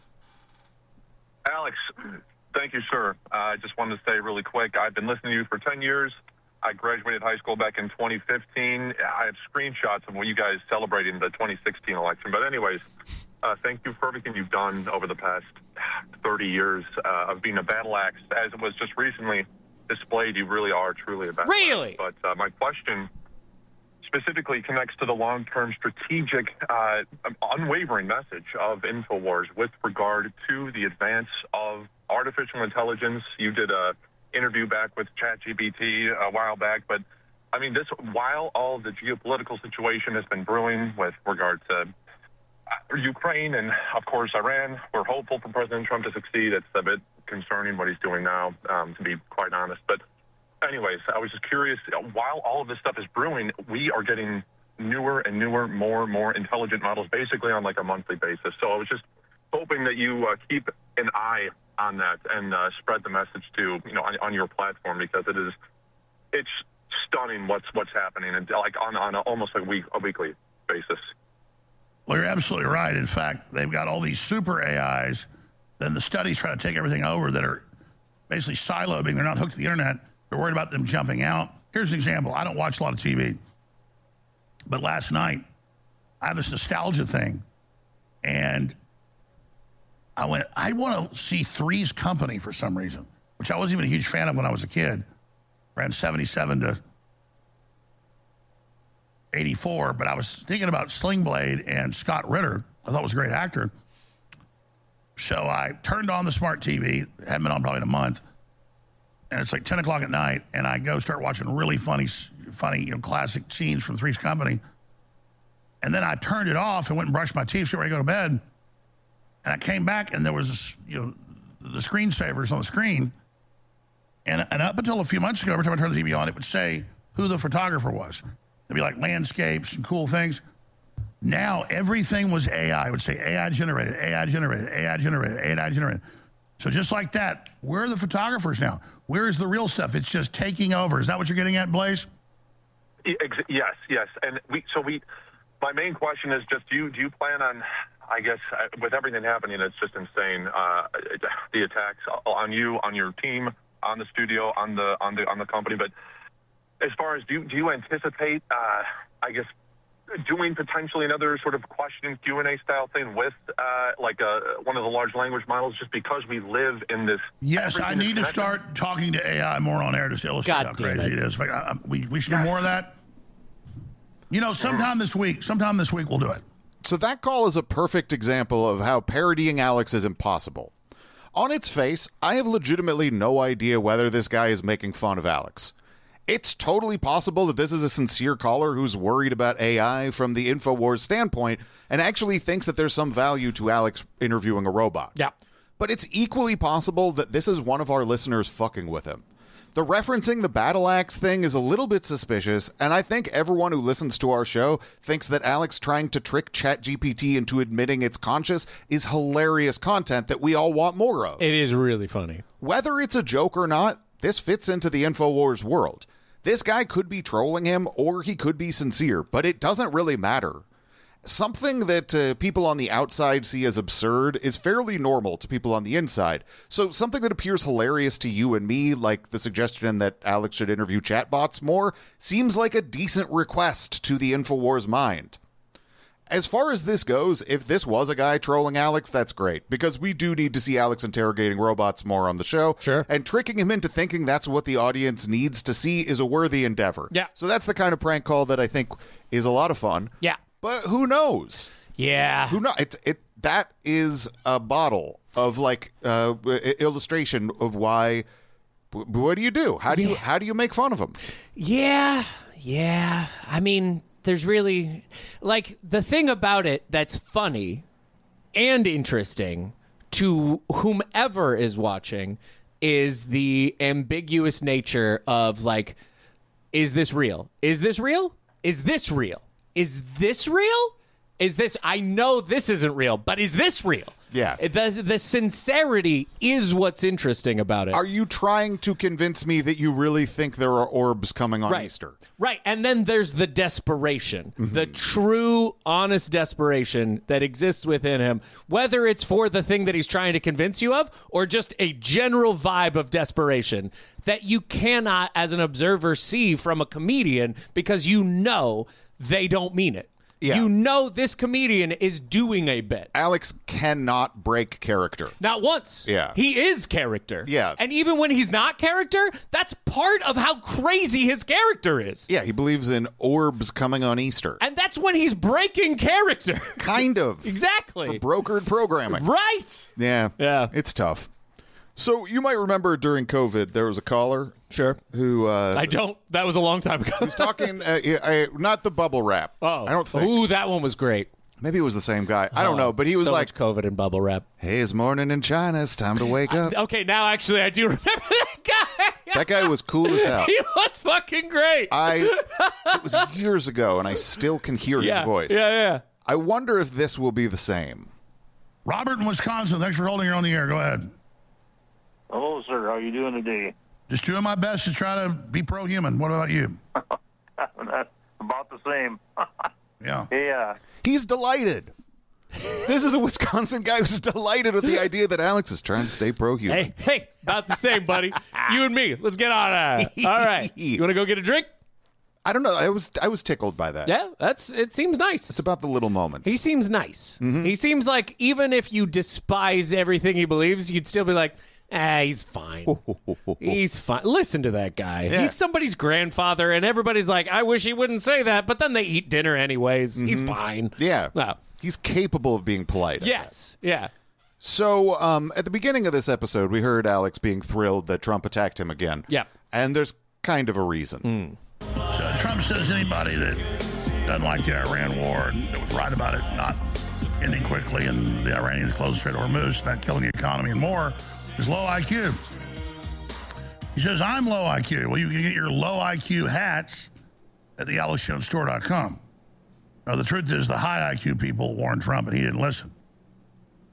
Alex, thank you, sir. I just wanted to say really quick, I've been listening to you for 10 years. I graduated high school back in 2015. I have screenshots of you guys celebrating the 2016 election. But anyways, thank you for everything you've done over the past 30 years of being a battle axe. As it was just recently displayed, you really are truly a battle axe. Really? But my question specifically connects to the long-term strategic, unwavering message of InfoWars with regard to the advance of artificial intelligence. You did a interview back with ChatGPT a while back, but I mean, while all the geopolitical situation has been brewing with regard to Ukraine and, of course, Iran, we're hopeful for President Trump to succeed. It's a bit concerning what he's doing now, to be quite honest. But anyways, I was just curious, while all of this stuff is brewing, we are getting newer and newer, more and more intelligent models basically on like a monthly basis. So I was just hoping that you keep an eye on that and spread the message to, on your platform, because it's stunning what's happening, and like on almost a weekly basis. Well, you're absolutely right. In fact, they've got all these super AIs. Then the studies try to take everything over that are basically siloed. They're not hooked to the internet. They're worried about them jumping out. Here's an example. I don't watch a lot of TV. But last night, I have this nostalgia thing. And I want to see Three's Company for some reason, which I wasn't even a huge fan of when I was a kid. Ran 77 to 84. But I was thinking about Sling Blade and Scott Ritter. I thought was a great actor. So I turned on the smart TV. It hadn't been on probably in a month. And it's like 10 o'clock at night, and I go start watching really funny, classic scenes from Three's Company. And then I turned it off and went and brushed my teeth, so ready to go to bed. And I came back, and there was, the screensavers on the screen. And up until a few months ago, every time I turned the TV on, it would say who the photographer was. It'd be like landscapes and cool things. Now everything was AI. It would say AI generated, AI generated, AI generated, AI generated. So just like that, where are the photographers now? Where is the real stuff? It's just taking over. Is that what you're getting at, Blaze? Yes. And my main question is just, do you plan on, I guess, with everything happening, it's just insane, the attacks on you, on your team, on the studio, on the company. But as far as, do you anticipate, I guess, doing potentially another sort of question Q&A style thing with one of the large language models, just because we live in this? Yes, I need to start talking to AI more on air to illustrate how crazy it is. We should do more of that. Sometime this week we'll do it. So that call is a perfect example of how parodying Alex is impossible. On its face, I have legitimately no idea whether this guy is making fun of Alex. It's totally possible that this is a sincere caller who's worried about AI from the InfoWars standpoint and actually thinks that there's some value to Alex interviewing a robot. Yeah. But it's equally possible that this is one of our listeners fucking with him. The referencing the battle axe thing is a little bit suspicious, and I think everyone who listens to our show thinks that Alex trying to trick ChatGPT into admitting it's conscious is hilarious content that we all want more of. It is really funny. Whether it's a joke or not, this fits into the InfoWars world. This guy could be trolling him, or he could be sincere, but it doesn't really matter. Something that people on the outside see as absurd is fairly normal to people on the inside. So something that appears hilarious to you and me, like the suggestion that Alex should interview chatbots more, seems like a decent request to the InfoWars mind. As far as this goes, if this was a guy trolling Alex, that's great, because we do need to see Alex interrogating robots more on the show. Sure. And tricking him into thinking that's what the audience needs to see is a worthy endeavor. Yeah. So that's the kind of prank call that I think is a lot of fun. Yeah. But who knows? Yeah. Who knows? That is a bottle of illustration of why. What do you do? How do you make fun of him? Yeah. I mean, there's really the thing about it that's funny and interesting to whomever is watching is the ambiguous nature of is this real? Is this real? Is this real? Is this real? Is this, I know this isn't real, but is this real? Yeah. The sincerity is what's interesting about it. Are you trying to convince me that you really think there are orbs coming on Easter? Right. And then there's the desperation, the true, honest desperation that exists within him, whether it's for the thing that he's trying to convince you of or just a general vibe of desperation that you cannot, as an observer, see from a comedian because they don't mean it. Yeah. You know this comedian is doing a bit. Alex cannot break character. Not once. Yeah. He is character. Yeah. And even when he's not character, that's part of how crazy his character is. Yeah, he believes in orbs coming on Easter. And that's when he's breaking character. Kind of. Exactly. For brokered programming. Right. Yeah. Yeah. It's tough. So you might remember during COVID, there was a caller. Sure. Who? I don't. That was a long time ago. He was talking, not the bubble wrap. Oh. I don't think. Ooh, that one was great. Maybe it was the same guy. I don't know, but he was so like, much COVID and bubble wrap. "Hey, it's morning in China. It's time to wake up." Okay, now actually I do remember that guy. That guy was cool as hell. He was fucking great. It was years ago, and I still can hear his voice. Yeah. I wonder if this will be the same. Robert in Wisconsin, thanks for holding her on the air. Go ahead. Hello, sir. How are you doing today? Just doing my best to try to be pro-human. What about you? That's about the same. Yeah. Yeah. He's delighted. This is a Wisconsin guy who's delighted with the idea that Alex is trying to stay pro-human. Hey, about the same, buddy. You and me. Let's get on it. All right. You want to go get a drink? I don't know. I was tickled by that. Yeah, it seems nice. It's about the little moments. He seems nice. Mm-hmm. He seems like even if you despise everything he believes, you'd still be like, he's fine. He's fine. Listen to that guy. Yeah. He's somebody's grandfather, and everybody's like, I wish he wouldn't say that, but then they eat dinner anyways. Mm-hmm. He's fine. Yeah. No. He's capable of being polite. Yes. Yeah. So at the beginning of this episode, we heard Alex being thrilled that Trump attacked him again. Yeah. And there's kind of a reason. So Trump says anybody that doesn't like the Iran war and that was right about it not ending quickly and the Iranians closed the Strait of Hormuz, not killing the economy and more, is low IQ. He says, I'm low IQ. Well, you can get your low IQ hats at thealexjonestore.com. Now, the truth is the high IQ people warned Trump and he didn't listen.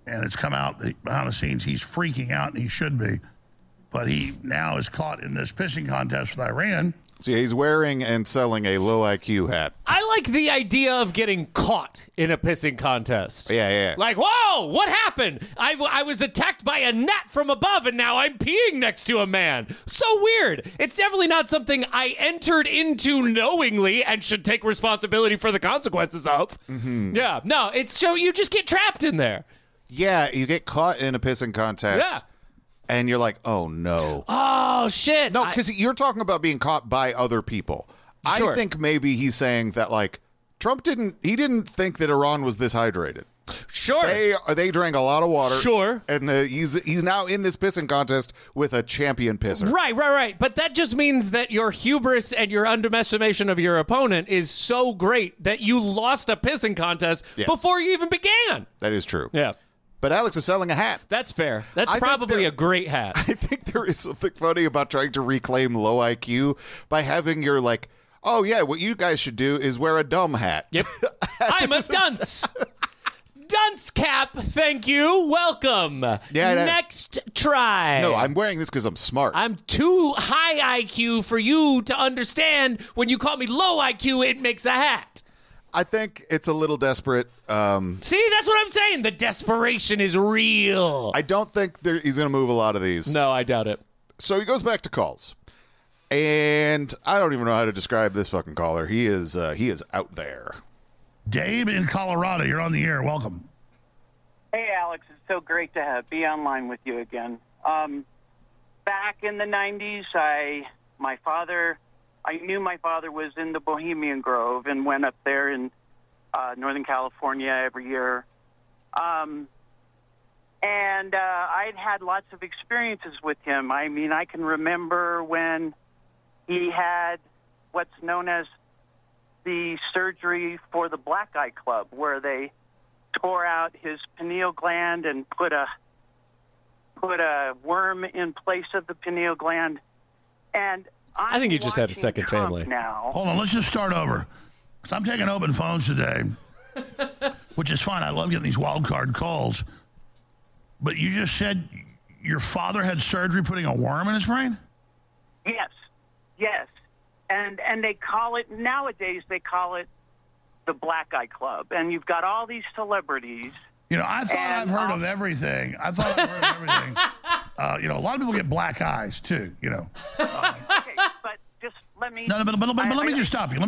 and it's come out that behind the scenes he's freaking out, and he should be. But he now is caught in this pissing contest with Iran. So he's wearing and selling a low IQ hat. I like the idea of getting caught in a pissing contest. Yeah. Like, whoa, what happened? I was attacked by a gnat from above, and now I'm peeing next to a man. So weird. It's definitely not something I entered into knowingly and should take responsibility for the consequences of. Mm-hmm. Yeah, no, it's so you just get trapped in there. Yeah, you get caught in a pissing contest. Yeah. And you're like, oh, no. Oh, shit. No, because you're talking about being caught by other people. Sure. I think maybe he's saying that, like, Trump didn't think that Iran was this hydrated. Sure. They drank a lot of water. Sure. And he's now in this pissing contest with a champion pisser. Right. But that just means that your hubris and your underestimation of your opponent is so great that you lost a pissing contest before you even began. That is true. Yeah. But Alex is selling a hat. That's fair. That's probably a great hat. I think there is something funny about trying to reclaim low IQ by having your, like, oh, yeah, what you guys should do is wear a dumb hat. Yep. I'm a dunce. Dunce cap, thank you. Welcome. Yeah, Next try. No, I'm wearing this because I'm smart. I'm too high IQ for you to understand. When you call me low IQ, it makes a hat. I think it's a little desperate. See, that's what I'm saying. The desperation is real. I don't think he's going to move a lot of these. No, I doubt it. So he goes back to calls. And I don't even know how to describe this fucking caller. He is out there. Dave in Colorado, you're on the air. Welcome. Hey, Alex. It's so great to be online with you again. Back in the 90s, I knew my father was in the Bohemian Grove and went up there in Northern California every year. And I'd had lots of experiences with him. I mean, I can remember when he had what's known as the surgery for the Black Eye Club, where they tore out his pineal gland and put a worm in place of the pineal gland. And I think he just had a second family. Now. Hold on, let's just start over. Because I'm taking open phones today, which is fine. I love getting these wild card calls. But you just said your father had surgery putting a worm in his brain? Yes. And they call it, nowadays they call it the Black Eye Club. And you've got all these celebrities. You know, I thought I've heard of everything. A lot of people get black eyes, too, you know. Okay, but just let me... No, but let me just stop you.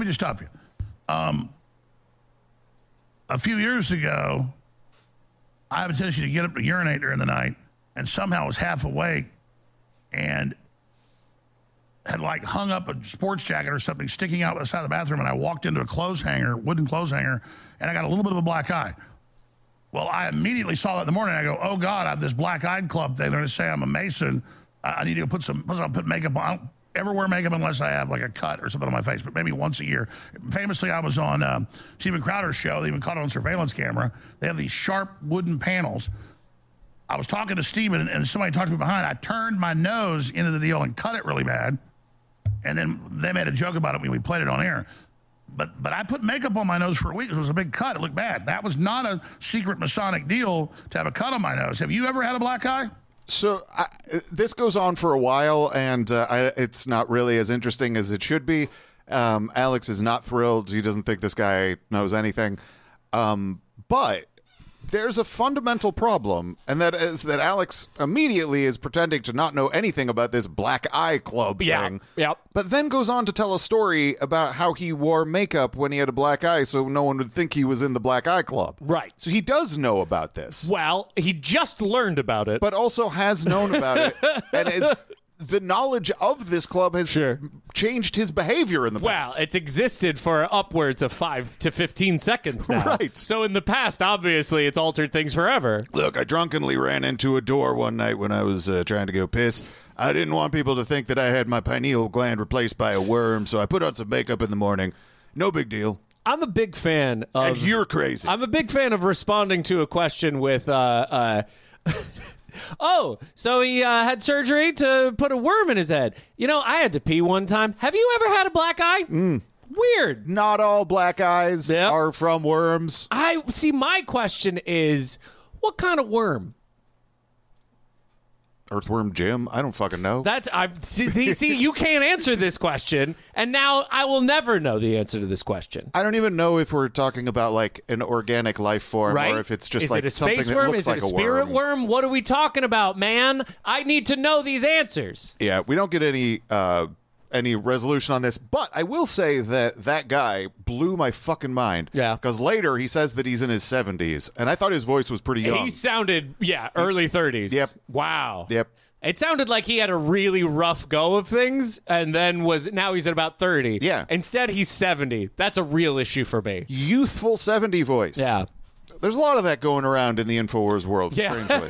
A few years ago, I have a tendency to get up to urinate during the night, and somehow was half awake and had like hung up a sports jacket or something sticking out the side of the bathroom, and I walked into a wooden clothes hanger, and I got a little bit of a black eye. Well, I immediately saw that in the morning. I go, oh, God, I have this black-eyed club thing. They're going to say I'm a Mason. I need to put makeup on. I don't ever wear makeup unless I have like a cut or something on my face, but maybe once a year. Famously, I was on Steven Crowder's show. They even caught it on surveillance camera. They have these sharp wooden panels. I was talking to Steven, and somebody talked to me behind. I turned my nose into the deal and cut it really bad. And then they made a joke about it when we played it on air. But I put makeup on my nose for a week. It was a big cut. It looked bad. That was not a secret Masonic deal to have a cut on my nose. Have you ever had a black eye? So this goes on for a while, and it's not really as interesting as it should be. Alex is not thrilled. He doesn't think this guy knows anything. But there's a fundamental problem, and that is that Alex immediately is pretending to not know anything about this Black Eye Club thing. Yep. But then goes on to tell a story about how he wore makeup when he had a black eye so no one would think he was in the Black Eye Club. Right. So he does know about this. Well, he just learned about it. But also has known about it. And the knowledge of this club has changed his behavior in the past. Well, it's existed for upwards of 5 to 15 seconds now. Right. So in the past, obviously, it's altered things forever. Look, I drunkenly ran into a door one night when I was trying to go piss. I didn't want people to think that I had my pineal gland replaced by a worm, so I put on some makeup in the morning. No big deal. I'm a big fan of... And you're crazy. I'm a big fan of responding to a question with... Oh, so he had surgery to put a worm in his head. You know, I had to pee one time. Have you ever had a black eye? Weird. Not all black eyes are from worms. My question is, What kind of worm? Earthworm Jim? I don't fucking know. See, you can't answer this question, and now I will never know the answer to this question. I don't even know if we're talking about like an organic life form Right? or if it's just Is like it a something space that worm? looks Is like it a spirit worm? What are we talking about, man? I need to know these answers. Yeah, we don't get any resolution on this, but I will say that guy blew my fucking mind. Yeah. Because later he says that he's in his 70s, and I thought his voice was pretty young. He sounded, early 30s. Yep. Wow. Yep. It sounded like he had a really rough go of things, and then now he's at about 30. Yeah. Instead, he's 70. That's a real issue for me. Youthful 70 voice. Yeah. There's a lot of that going around in the InfoWars world, strangely.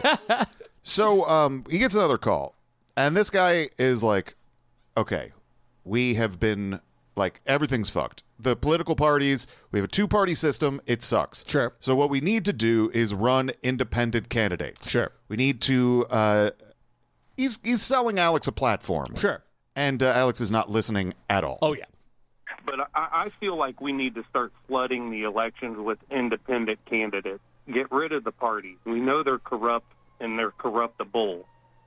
So he gets another call, and this guy is like, okay, we have been, like, everything's fucked. The political parties, we have a two-party system, it sucks. Sure. So what we need to do is run independent candidates. Sure. We need to, he's selling Alex a platform. Sure. And Alex is not listening at all. Oh, yeah. But I feel like we need to start flooding the elections with independent candidates. Get rid of the parties. We know they're corrupt and they're corruptible.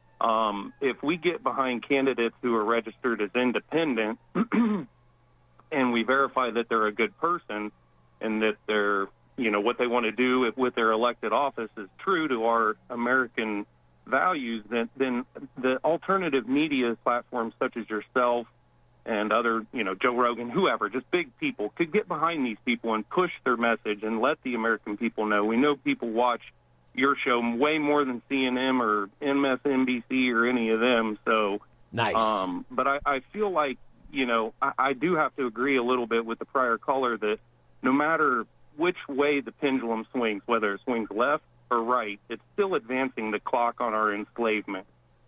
If we get behind candidates who are registered as independent and we verify that they're a good person and that they're, what they want to do with their elected office is true to our American values, then the alternative media platforms such as yourself and other, Joe Rogan, whoever, just big people, could get behind these people and push their message and let the American people know. We know people watch your show way more than CNN or MSNBC or any of them. So nice. But I feel like, I do have to agree a little bit with the prior caller that no matter which way the pendulum swings, whether it swings left or right, it's still advancing the clock on our enslavement.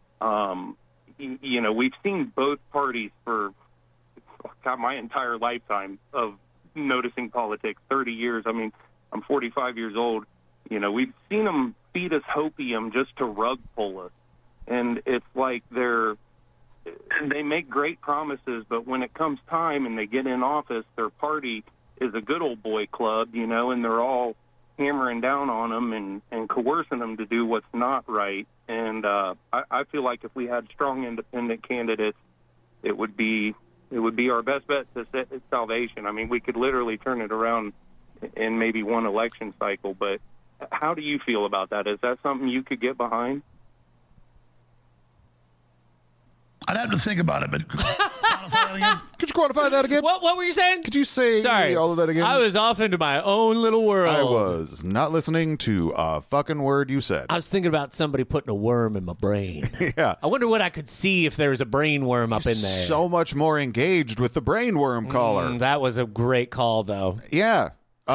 We've seen both parties for my entire lifetime of noticing politics, 30 years. I mean, I'm 45 years old. We've seen them feed us hopium just to rug pull us. And it's like they make great promises, but when it comes time and they get in office, their party is a good old boy club, and they're all hammering down on them and coercing them to do what's not right. And I feel like if we had strong independent candidates, it would be our best bet to salvation. I mean, we could literally turn it around in maybe one election cycle, but how do you feel about that? Is that something you could get behind? I'd have to think about it, but could you quantify that again? What were you saying? Could you say all of that again? I was off into my own little world. I was not listening to a fucking word you said. I was thinking about somebody putting a worm in my brain. Yeah. I wonder what I could see if there was a brain worm up in there. So much more engaged with the brain worm caller. That was a great call, though. Yeah.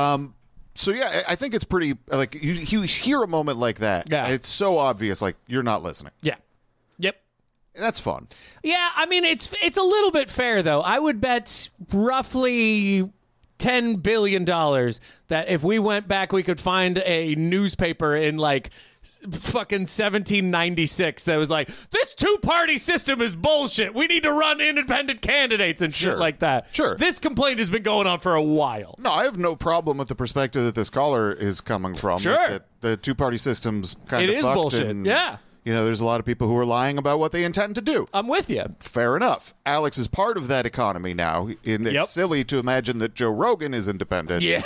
So, yeah, I think it's pretty, like, you hear a moment like that. Yeah. And it's so obvious, like, you're not listening. Yeah. Yep. That's fun. Yeah, I mean, it's a little bit fair, though. I would bet roughly $10 billion that if we went back, we could find a newspaper in, like, fucking 1796 that was like, this two-party system is bullshit. We need to run independent candidates and shit like that. Sure. This complaint has been going on for a while. No, I have no problem with the perspective that this caller is coming from. Sure. That the two-party system's kind of It is fucked bullshit. and, Yeah. There's a lot of people who are lying about what they intend to do. I'm with you. Fair enough. Alex is part of that economy now. And it's silly to imagine that Joe Rogan is independent. Yeah.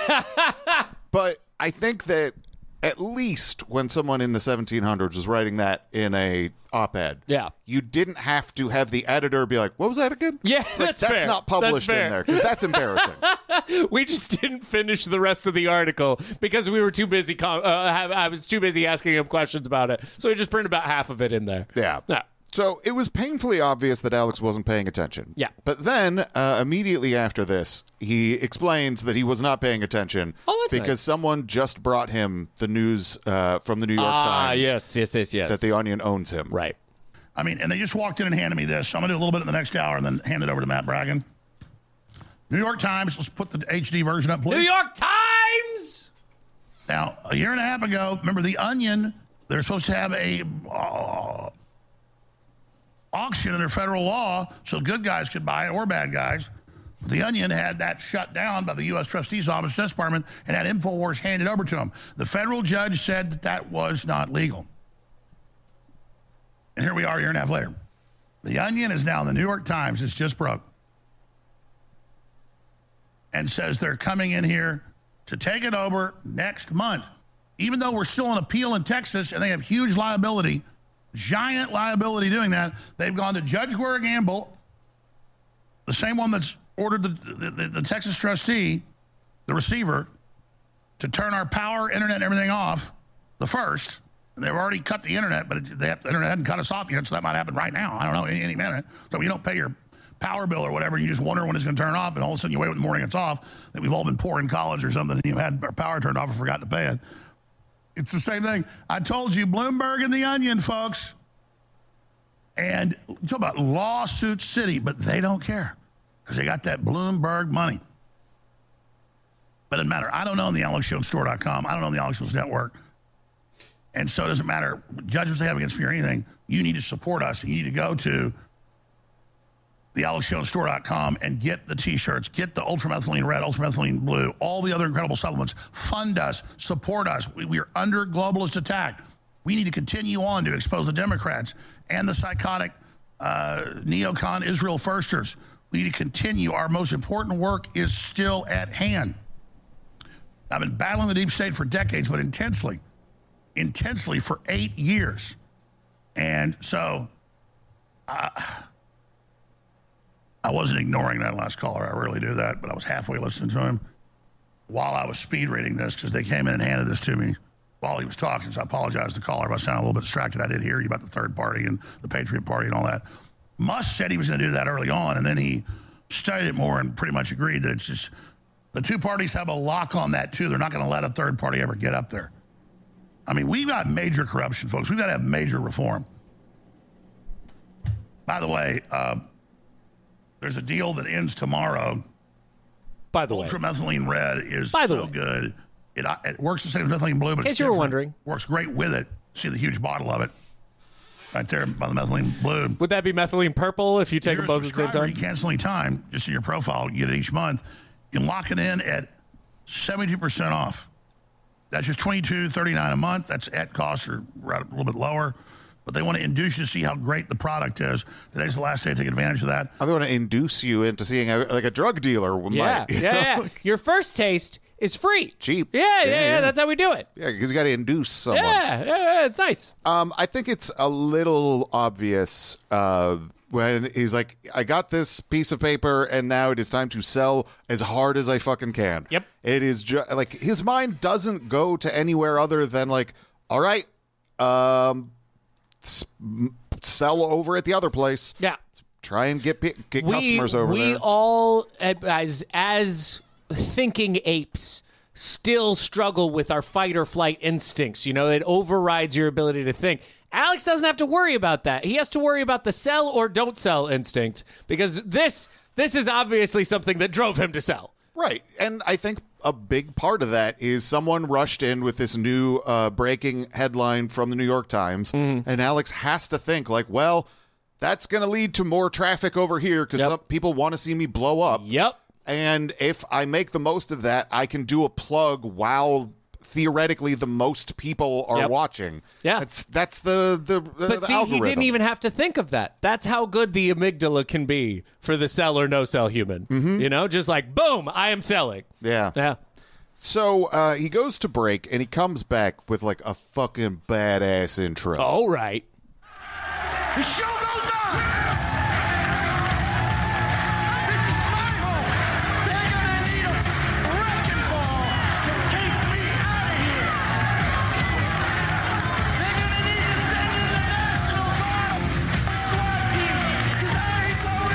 But I think that at least when someone in the 1700s was writing that in a op-ed, you didn't have to have the editor be like, what was that again? Yeah, like, that's fair. not published That's fair. in there, because that's embarrassing. We just didn't finish the rest of the article because we were too busy. I was too busy asking him questions about it, so we just printed about half of it in there. Yeah. So it was painfully obvious that Alex wasn't paying attention. Yeah. But then, immediately after this, he explains that he was not paying attention because nice. someone just brought him the news from the New York Times. Yes. That the Onion owns him. Right. I mean, and they just walked in and handed me this. So I'm going to do a little bit in the next hour and then hand it over to Matt Bragan. New York Times. Let's put the HD version up, please. New York Times! Now, a year and a half ago, remember the Onion, they're supposed to have a auction under federal law so good guys could buy it or bad guys. The Onion had that shut down by the U.S. Trustee's Office, Justice Department, and had InfoWars handed over to them. The federal judge said that that was not legal. And here we are a year and a half later. The Onion is now in the New York Times. It's just broke. And says they're coming in here to take it over next month. Even though we're still on appeal in Texas and they have huge liability, giant liability doing that, they've gone to Judge Guerra Gamble, the same one that's ordered the Texas trustee, the receiver, to turn our power, internet, and everything off, the first. And they've already cut the internet, but the internet hadn't cut us off yet, so that might happen right now. I don't know, any minute. So you don't pay your power bill or whatever, you just wonder when it's going to turn off, and all of a sudden you wake up in the morning, it's off, that we've all been poor in college or something, and you had our power turned off and forgot to pay it. It's the same thing. I told you, Bloomberg and the Onion, folks. And talk about lawsuit city, but they don't care because they got that Bloomberg money. But it doesn't matter. I don't own the AlexJonesStore.com. I don't own the Alex Jones Network. And so it doesn't matter judgments they have against me or anything. You need to support us. You need to go to the AlexJonesStore.com and get the T-shirts, get the Ultramethylene Red, Ultramethylene Blue, all the other incredible supplements. Fund us, support us. We are under globalist attack. We need to continue on to expose the Democrats and the psychotic neocon Israel firsters. We need to continue. Our most important work is still at hand. I've been battling the deep state for decades, but intensely for 8 years. And so I wasn't ignoring that last caller. I rarely do that, but I was halfway listening to him while I was speed reading this because they came in and handed this to me while he was talking. So I apologize to the caller if I sound a little bit distracted. I did hear you about the third party and the Patriot Party and all that. Musk said he was going to do that early on, and then he studied it more and pretty much agreed that it's just the two parties have a lock on that, too. They're not going to let a third party ever get up there. I mean, we've got major corruption, folks. We've got to have major reform. By the way, there's a deal that ends tomorrow. By the way, Ultramethylene Red is so good. It works the same as methylene blue, but in case you were wondering, works great with it. See the huge bottle of it right there by the methylene blue. Would that be methylene purple if you take them both at the same time? You cancel any time, just in your profile, you get it each month. You can lock it in at 72% off. That's just $22.39 a month. That's at cost or right a little bit lower. But they want to induce you to see how great the product is. Today's the last day to take advantage of that. They want to induce you into seeing like a drug dealer. Yeah. Your first taste is free. Cheap. Yeah. That's how we do it. Yeah, because you got to induce someone. Yeah, it's nice. I think it's a little obvious when he's like, I got this piece of paper and now it is time to sell as hard as I fucking can. Yep. It is just like his mind doesn't go to anywhere other than like, all right, sell over at the other place. Yeah. Try and get customers over there. We all, as thinking apes, still struggle with our fight or flight instincts. You know, it overrides your ability to think. Alex doesn't have to worry about that. He has to worry about the sell or don't sell instinct because this is obviously something that drove him to sell. Right. And I think a big part of that is someone rushed in with this new breaking headline from the New York Times, and Alex has to think like, well, that's going to lead to more traffic over here because some people want to see me blow up. Yep. And if I make the most of that, I can do a plug while theoretically the most people are watching. Yeah. That's the But see, algorithm. he didn't even have to think of that. That's how good the amygdala can be for the sell or no sell human. You know, just like, boom, I am selling. Yeah. So he goes to break and he comes back with like a fucking badass intro. All right. The show goes on. This is my home. They're gonna need a wrecking ball to take me out of here. They're gonna need to send in the National Guard, a SWAT team, because I ain't going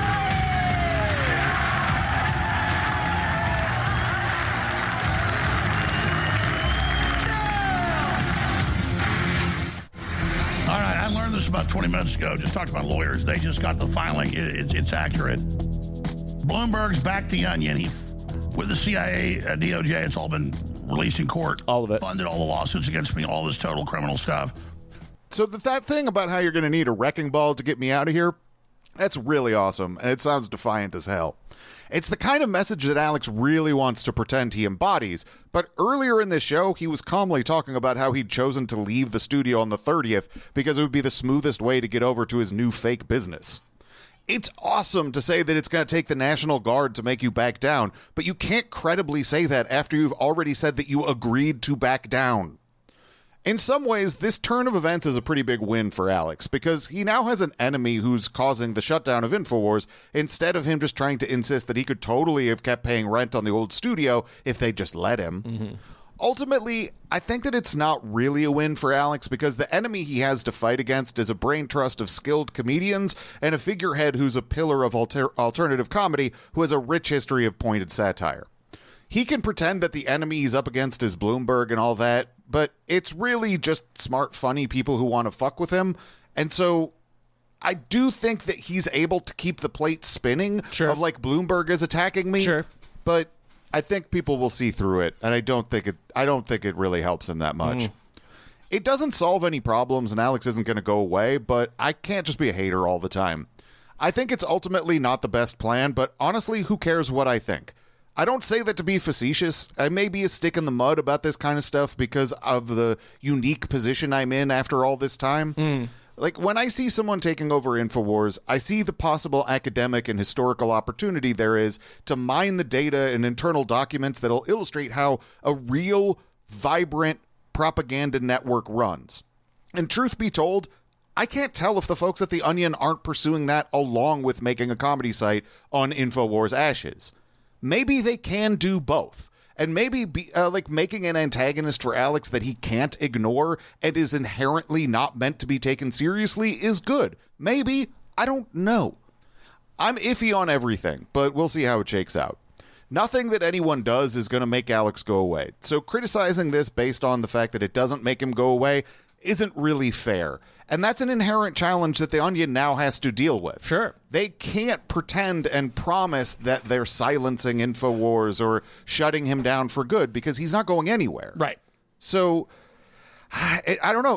All right, I learned this about 20 minutes ago. Just talked about lawyers. They just got the filing. It's accurate. Bloomberg's backed the Onion. He, with the CIA, DOJ, it's all been released in court. All of it. Funded all the lawsuits against me, all this total criminal stuff. So that thing about how you're going to need a wrecking ball to get me out of here, That's really awesome, and it sounds defiant as hell. It's the kind of message that Alex really wants to pretend he embodies, but earlier in this show, he was calmly talking about how he'd chosen to leave the studio on the 30th because it would be the smoothest way to get over to his new fake business. It's awesome to say that it's going to take the National Guard to make you back down, but you can't credibly say that after you've already said that you agreed to back down. In some ways, this turn of events is a pretty big win for Alex, because he now has an enemy who's causing the shutdown of InfoWars, instead of him just trying to insist that he could totally have kept paying rent on the old studio if they just let him. Mm-hmm. Ultimately, I think that it's not really a win for Alex, because the enemy he has to fight against is a brain trust of skilled comedians and a figurehead who's a pillar of alternative comedy who has a rich history of pointed satire. He can pretend that the enemy he's up against is Bloomberg and all that, but it's really just smart, funny people who want to fuck with him. And so I do think that he's able to keep the plate spinning of like Bloomberg is attacking me. Sure. But I think people will see through it, and I don't think it really helps him that much. It doesn't solve any problems, and Alex isn't going to go away, but I can't just be a hater all the time. I think it's ultimately not the best plan, but honestly, who cares what I think? I don't say that to be facetious. I may be a stick in the mud about this kind of stuff because of the unique position I'm in after all this time. Like, when I see someone taking over InfoWars, I see the possible academic and historical opportunity there is to mine the data and internal documents that'll illustrate how a real, vibrant propaganda network runs. And truth be told, I can't tell if the folks at The Onion aren't pursuing that along with making a comedy site on InfoWars ashes. Maybe they can do both. And maybe making an antagonist for Alex that he can't ignore and is inherently not meant to be taken seriously is good. Maybe. I don't know. I'm iffy on everything, but we'll see how it shakes out. Nothing that anyone does is going to make Alex go away. So criticizing this based on the fact that it doesn't make him go away isn't really fair. And that's an inherent challenge that The Onion now has to deal with. Sure. They can't pretend and promise that they're silencing InfoWars or shutting him down for good because he's not going anywhere. Right. So, I don't know.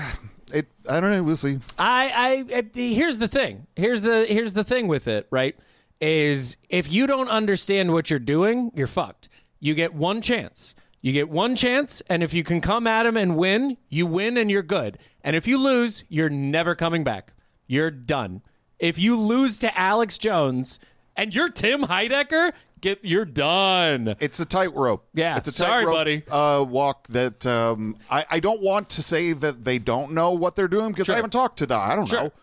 I don't know. We'll see. Here's the thing. Here's the thing with it, right? Is if you don't understand what you're doing, you're fucked. You get one chance. And if you can come at him and win, you win and you're good. And if you lose, you're never coming back. You're done. If you lose to Alex Jones and you're Tim Heidecker, you're done. It's a tightrope. Yeah, it's a sorry, buddy. Walk that I don't want to say that they don't know what they're doing because I haven't talked to them. I don't know.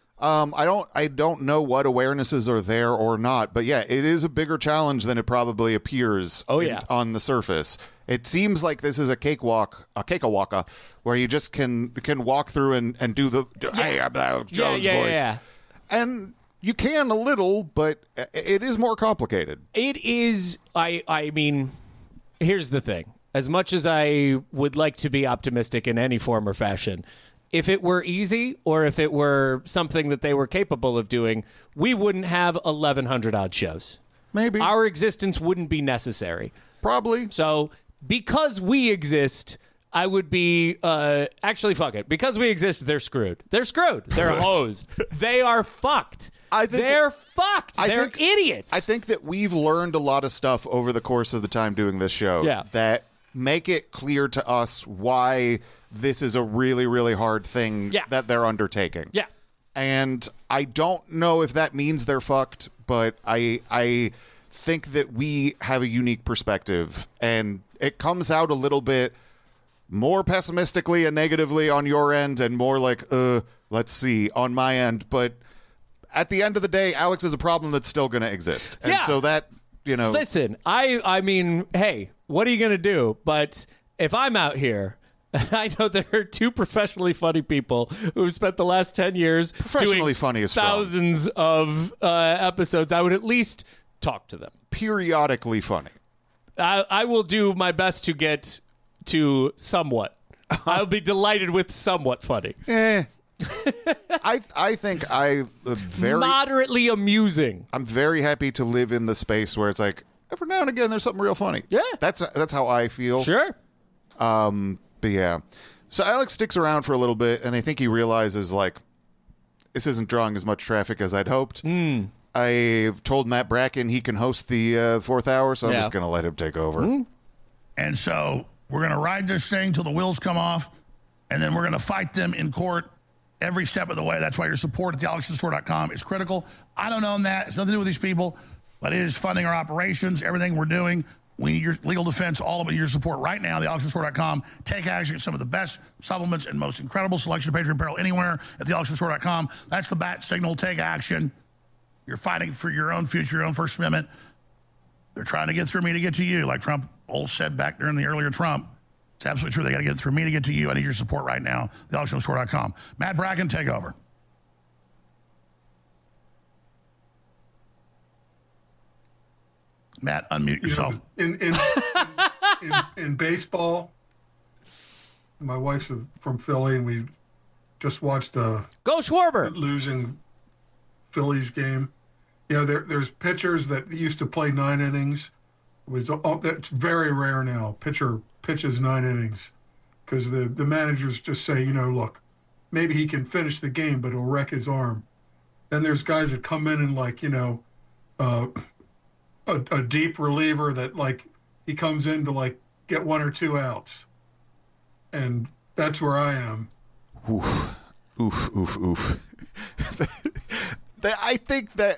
I don't know what awarenesses are there or not, but yeah, it is a bigger challenge than it probably appears. On the surface. It seems like this is a cakewalk, where you just can walk through and do the hey, I'm Alex Jones voice. Yeah. And you can a little, but it is more complicated. It is. I mean, here's the thing. As much as I would like to be optimistic in any form or fashion, if it were easy or if it were something that they were capable of doing, we wouldn't have 1,100 odd shows. Maybe. Our existence wouldn't be necessary. Probably. So because we exist, I would be actually fuck it. Because we exist, they're screwed. They're screwed. They're hosed. They are fucked. They're fucked. They're idiots. I think that we've learned a lot of stuff over the course of the time doing this show that make it clear to us why this is a really, really hard thing that they're undertaking. Yeah. And I don't know if that means they're fucked, but I think that we have a unique perspective, and it comes out a little bit more pessimistically and negatively on your end and more like, let's see, on my end. But at the end of the day, Alex is a problem that's still going to exist. And so that, Listen, I mean, hey, what are you going to do? But if I'm out here, I know there are two professionally funny people who have spent the last 10 years doing funny is thousands of episodes. I would at least talk to them. Periodically funny. I will do my best to get to somewhat. I'll be delighted with somewhat funny. I think I very moderately amusing. I'm very happy to live in the space where it's like every now and again there's something real funny. Yeah, that's how I feel. Sure. But yeah, so Alex sticks around for a little bit, and I think he realizes like this isn't drawing as much traffic as I'd hoped. I've told Matt Bracken he can host the fourth hour, so I'm just going to let him take over. And so we're going to ride this thing till the wheels come off, and then we're going to fight them in court every step of the way. That's why your support at thealexstore.com is critical. I don't own that. It's nothing to do with these people, but it is funding our operations, everything we're doing. We need your legal defense, all of it, your support right now, thealexstore.com. Take action. Some of the best supplements and most incredible selection of Patriot apparel anywhere at thealexstore.com. That's the bat signal. Take action. You're fighting for your own future, your own First Amendment. They're trying to get through me to get to you, like Trump said back during the earlier Trump. It's absolutely true. They got to get through me to get to you. I need your support right now. TheAlexStore.com. Matt Bracken, take over. Matt, unmute yourself. In baseball, my wife's from Philly, and we just watched Go Schwarber losing Phillies game. You know, there's pitchers that used to play 9 innings. That's very rare now. Pitcher pitches 9 innings because the managers just say, look, maybe he can finish the game, but it'll wreck his arm. Then there's guys that come in and a deep reliever that he comes in to get 1 or 2 outs, and that's where I am. Oof. I think that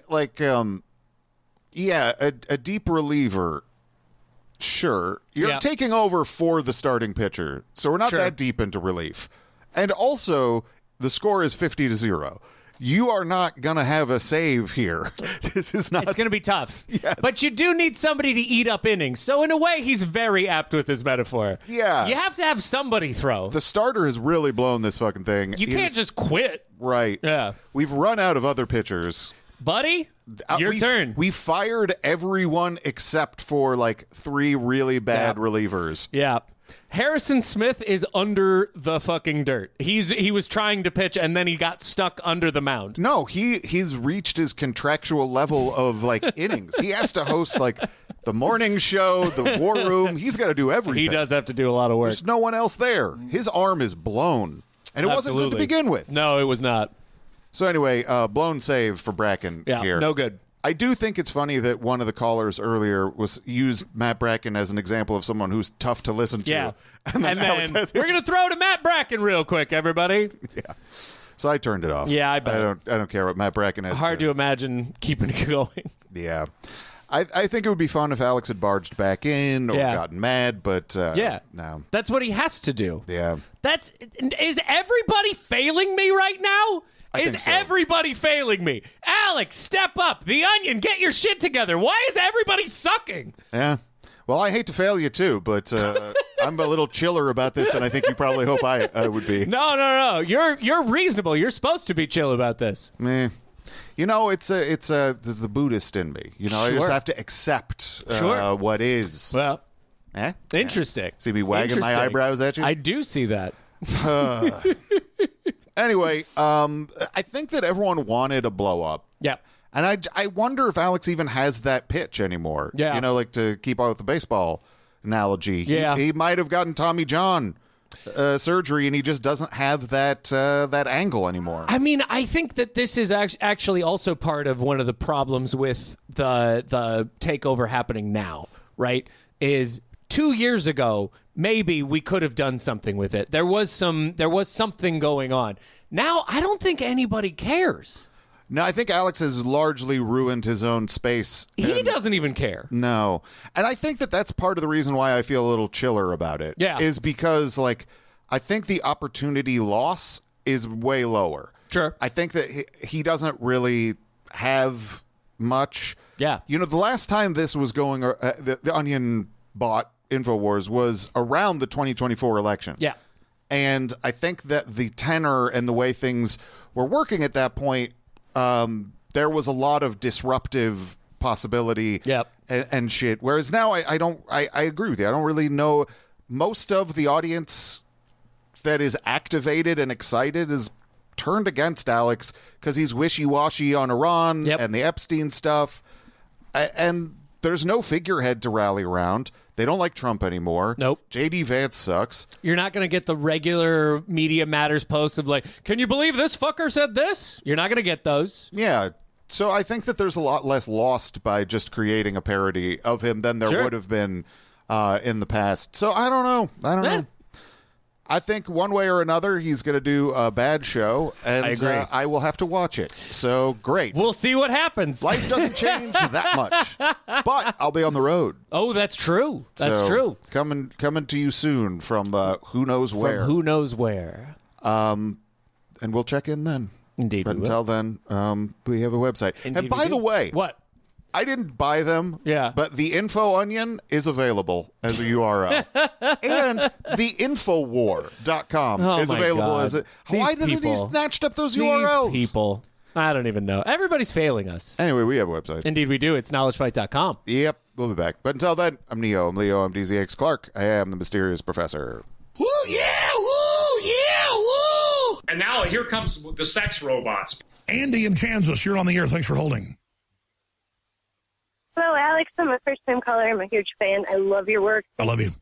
a deep reliever. Sure, you're taking over for the starting pitcher, so we're not that deep into relief. And also, the score is 50-0. You are not going to have a save here. This is not. It's going to be tough. Yes. But you do need somebody to eat up innings. So in a way, he's very apt with his metaphor. Yeah. You have to have somebody throw. The starter has really blown this fucking thing. You can't just quit. Right. Yeah. We've run out of other pitchers. Buddy, your turn. We fired everyone except for 3 really bad relievers. Yeah. Harrison Smith is under the fucking dirt. He was trying to pitch and then he got stuck under the mound. No, he's reached his contractual level of innings. He has to host the morning show, the war room. He's got to do everything. He does have to do a lot of work. There's no one else there. His arm is blown. And it wasn't good to begin with. No, it was not. So anyway, blown save for Bracken here. No good. I do think it's funny that one of the callers earlier used Matt Bracken as an example of someone who's tough to listen to. Yeah. And then we're going to throw to Matt Bracken real quick, everybody. Yeah. So I turned it off. Yeah, I bet. I don't care what Matt Bracken has. Hard to imagine keeping it going. Yeah. I think it would be fun if Alex had barged back in or gotten mad, but no. That's what he has to do. Yeah. Is everybody failing me right now? So. Everybody failing me? Alex, step up. The Onion, get your shit together. Why is everybody sucking? Yeah. Well, I hate to fail you, too, but I'm a little chiller about this than I think you probably hope I would be. No. You're reasonable. You're supposed to be chill about this. Meh. It's the Buddhist in me. I just have to accept what is. Well, interesting. See me wagging my eyebrows at you? I do see that. Anyway, I think that everyone wanted a blow up. Yeah. And I wonder if Alex even has that pitch anymore. Yeah. To keep out with the baseball analogy. Yeah. He might have gotten Tommy John surgery, and he just doesn't have that angle anymore. I mean, I think that this is actually also part of one of the problems with the takeover happening now, right? Is 2 years ago, maybe we could have done something with it. There was something going on. Now, I don't think anybody cares. No, I think Alex has largely ruined his own space. He doesn't even care. No. And I think that that's part of the reason why I feel a little chiller about it. Yeah. Is because, I think the opportunity loss is way lower. Sure. I think that he doesn't really have much. Yeah. The last time this was going, the Onion bought InfoWars was around the 2024 election. Yeah. And I think that the tenor and the way things were working at that point, there was a lot of disruptive possibility and shit. Whereas now I agree with you. I don't really know. Most of the audience that is activated and excited is turned against Alex because he's wishy-washy on Iran and the Epstein stuff. And there's no figurehead to rally around. They don't like Trump anymore. Nope. J.D. Vance sucks. You're not going to get the regular Media Matters posts of like, can you believe this fucker said this? You're not going to get those. Yeah. So I think that there's a lot less lost by just creating a parody of him than there would have been in the past. So I don't know. I think one way or another he's going to do a bad show, and I agree. I will have to watch it. So great. We'll see what happens. Life doesn't change that much, but I'll be on the road. Oh, that's true. That's So, true. Coming to you soon from who knows where. From who knows where. And we'll check in then. Indeed. But until then, we have a website. Indeed and by we the do. way, What? I didn't buy them. Yeah. But the Info Onion is available as a URL. And the Infowar.com Oh is my available God. as a. These Why doesn't he people. snatched up those These URLs? people. I don't even know. Everybody's failing us. Anyway, we have a website. Indeed we do. It's knowledgefight.com. Yep, we'll be back. But until then, I'm Neo. I'm Leo. I'm DZX Clark. I am the mysterious professor. Woo, yeah, woo, yeah, woo! And now here comes the sex robots. Andy in Kansas, you're on the air. Thanks for holding. Hello, Alex. I'm a first-time caller. I'm a huge fan. I love your work. I love you.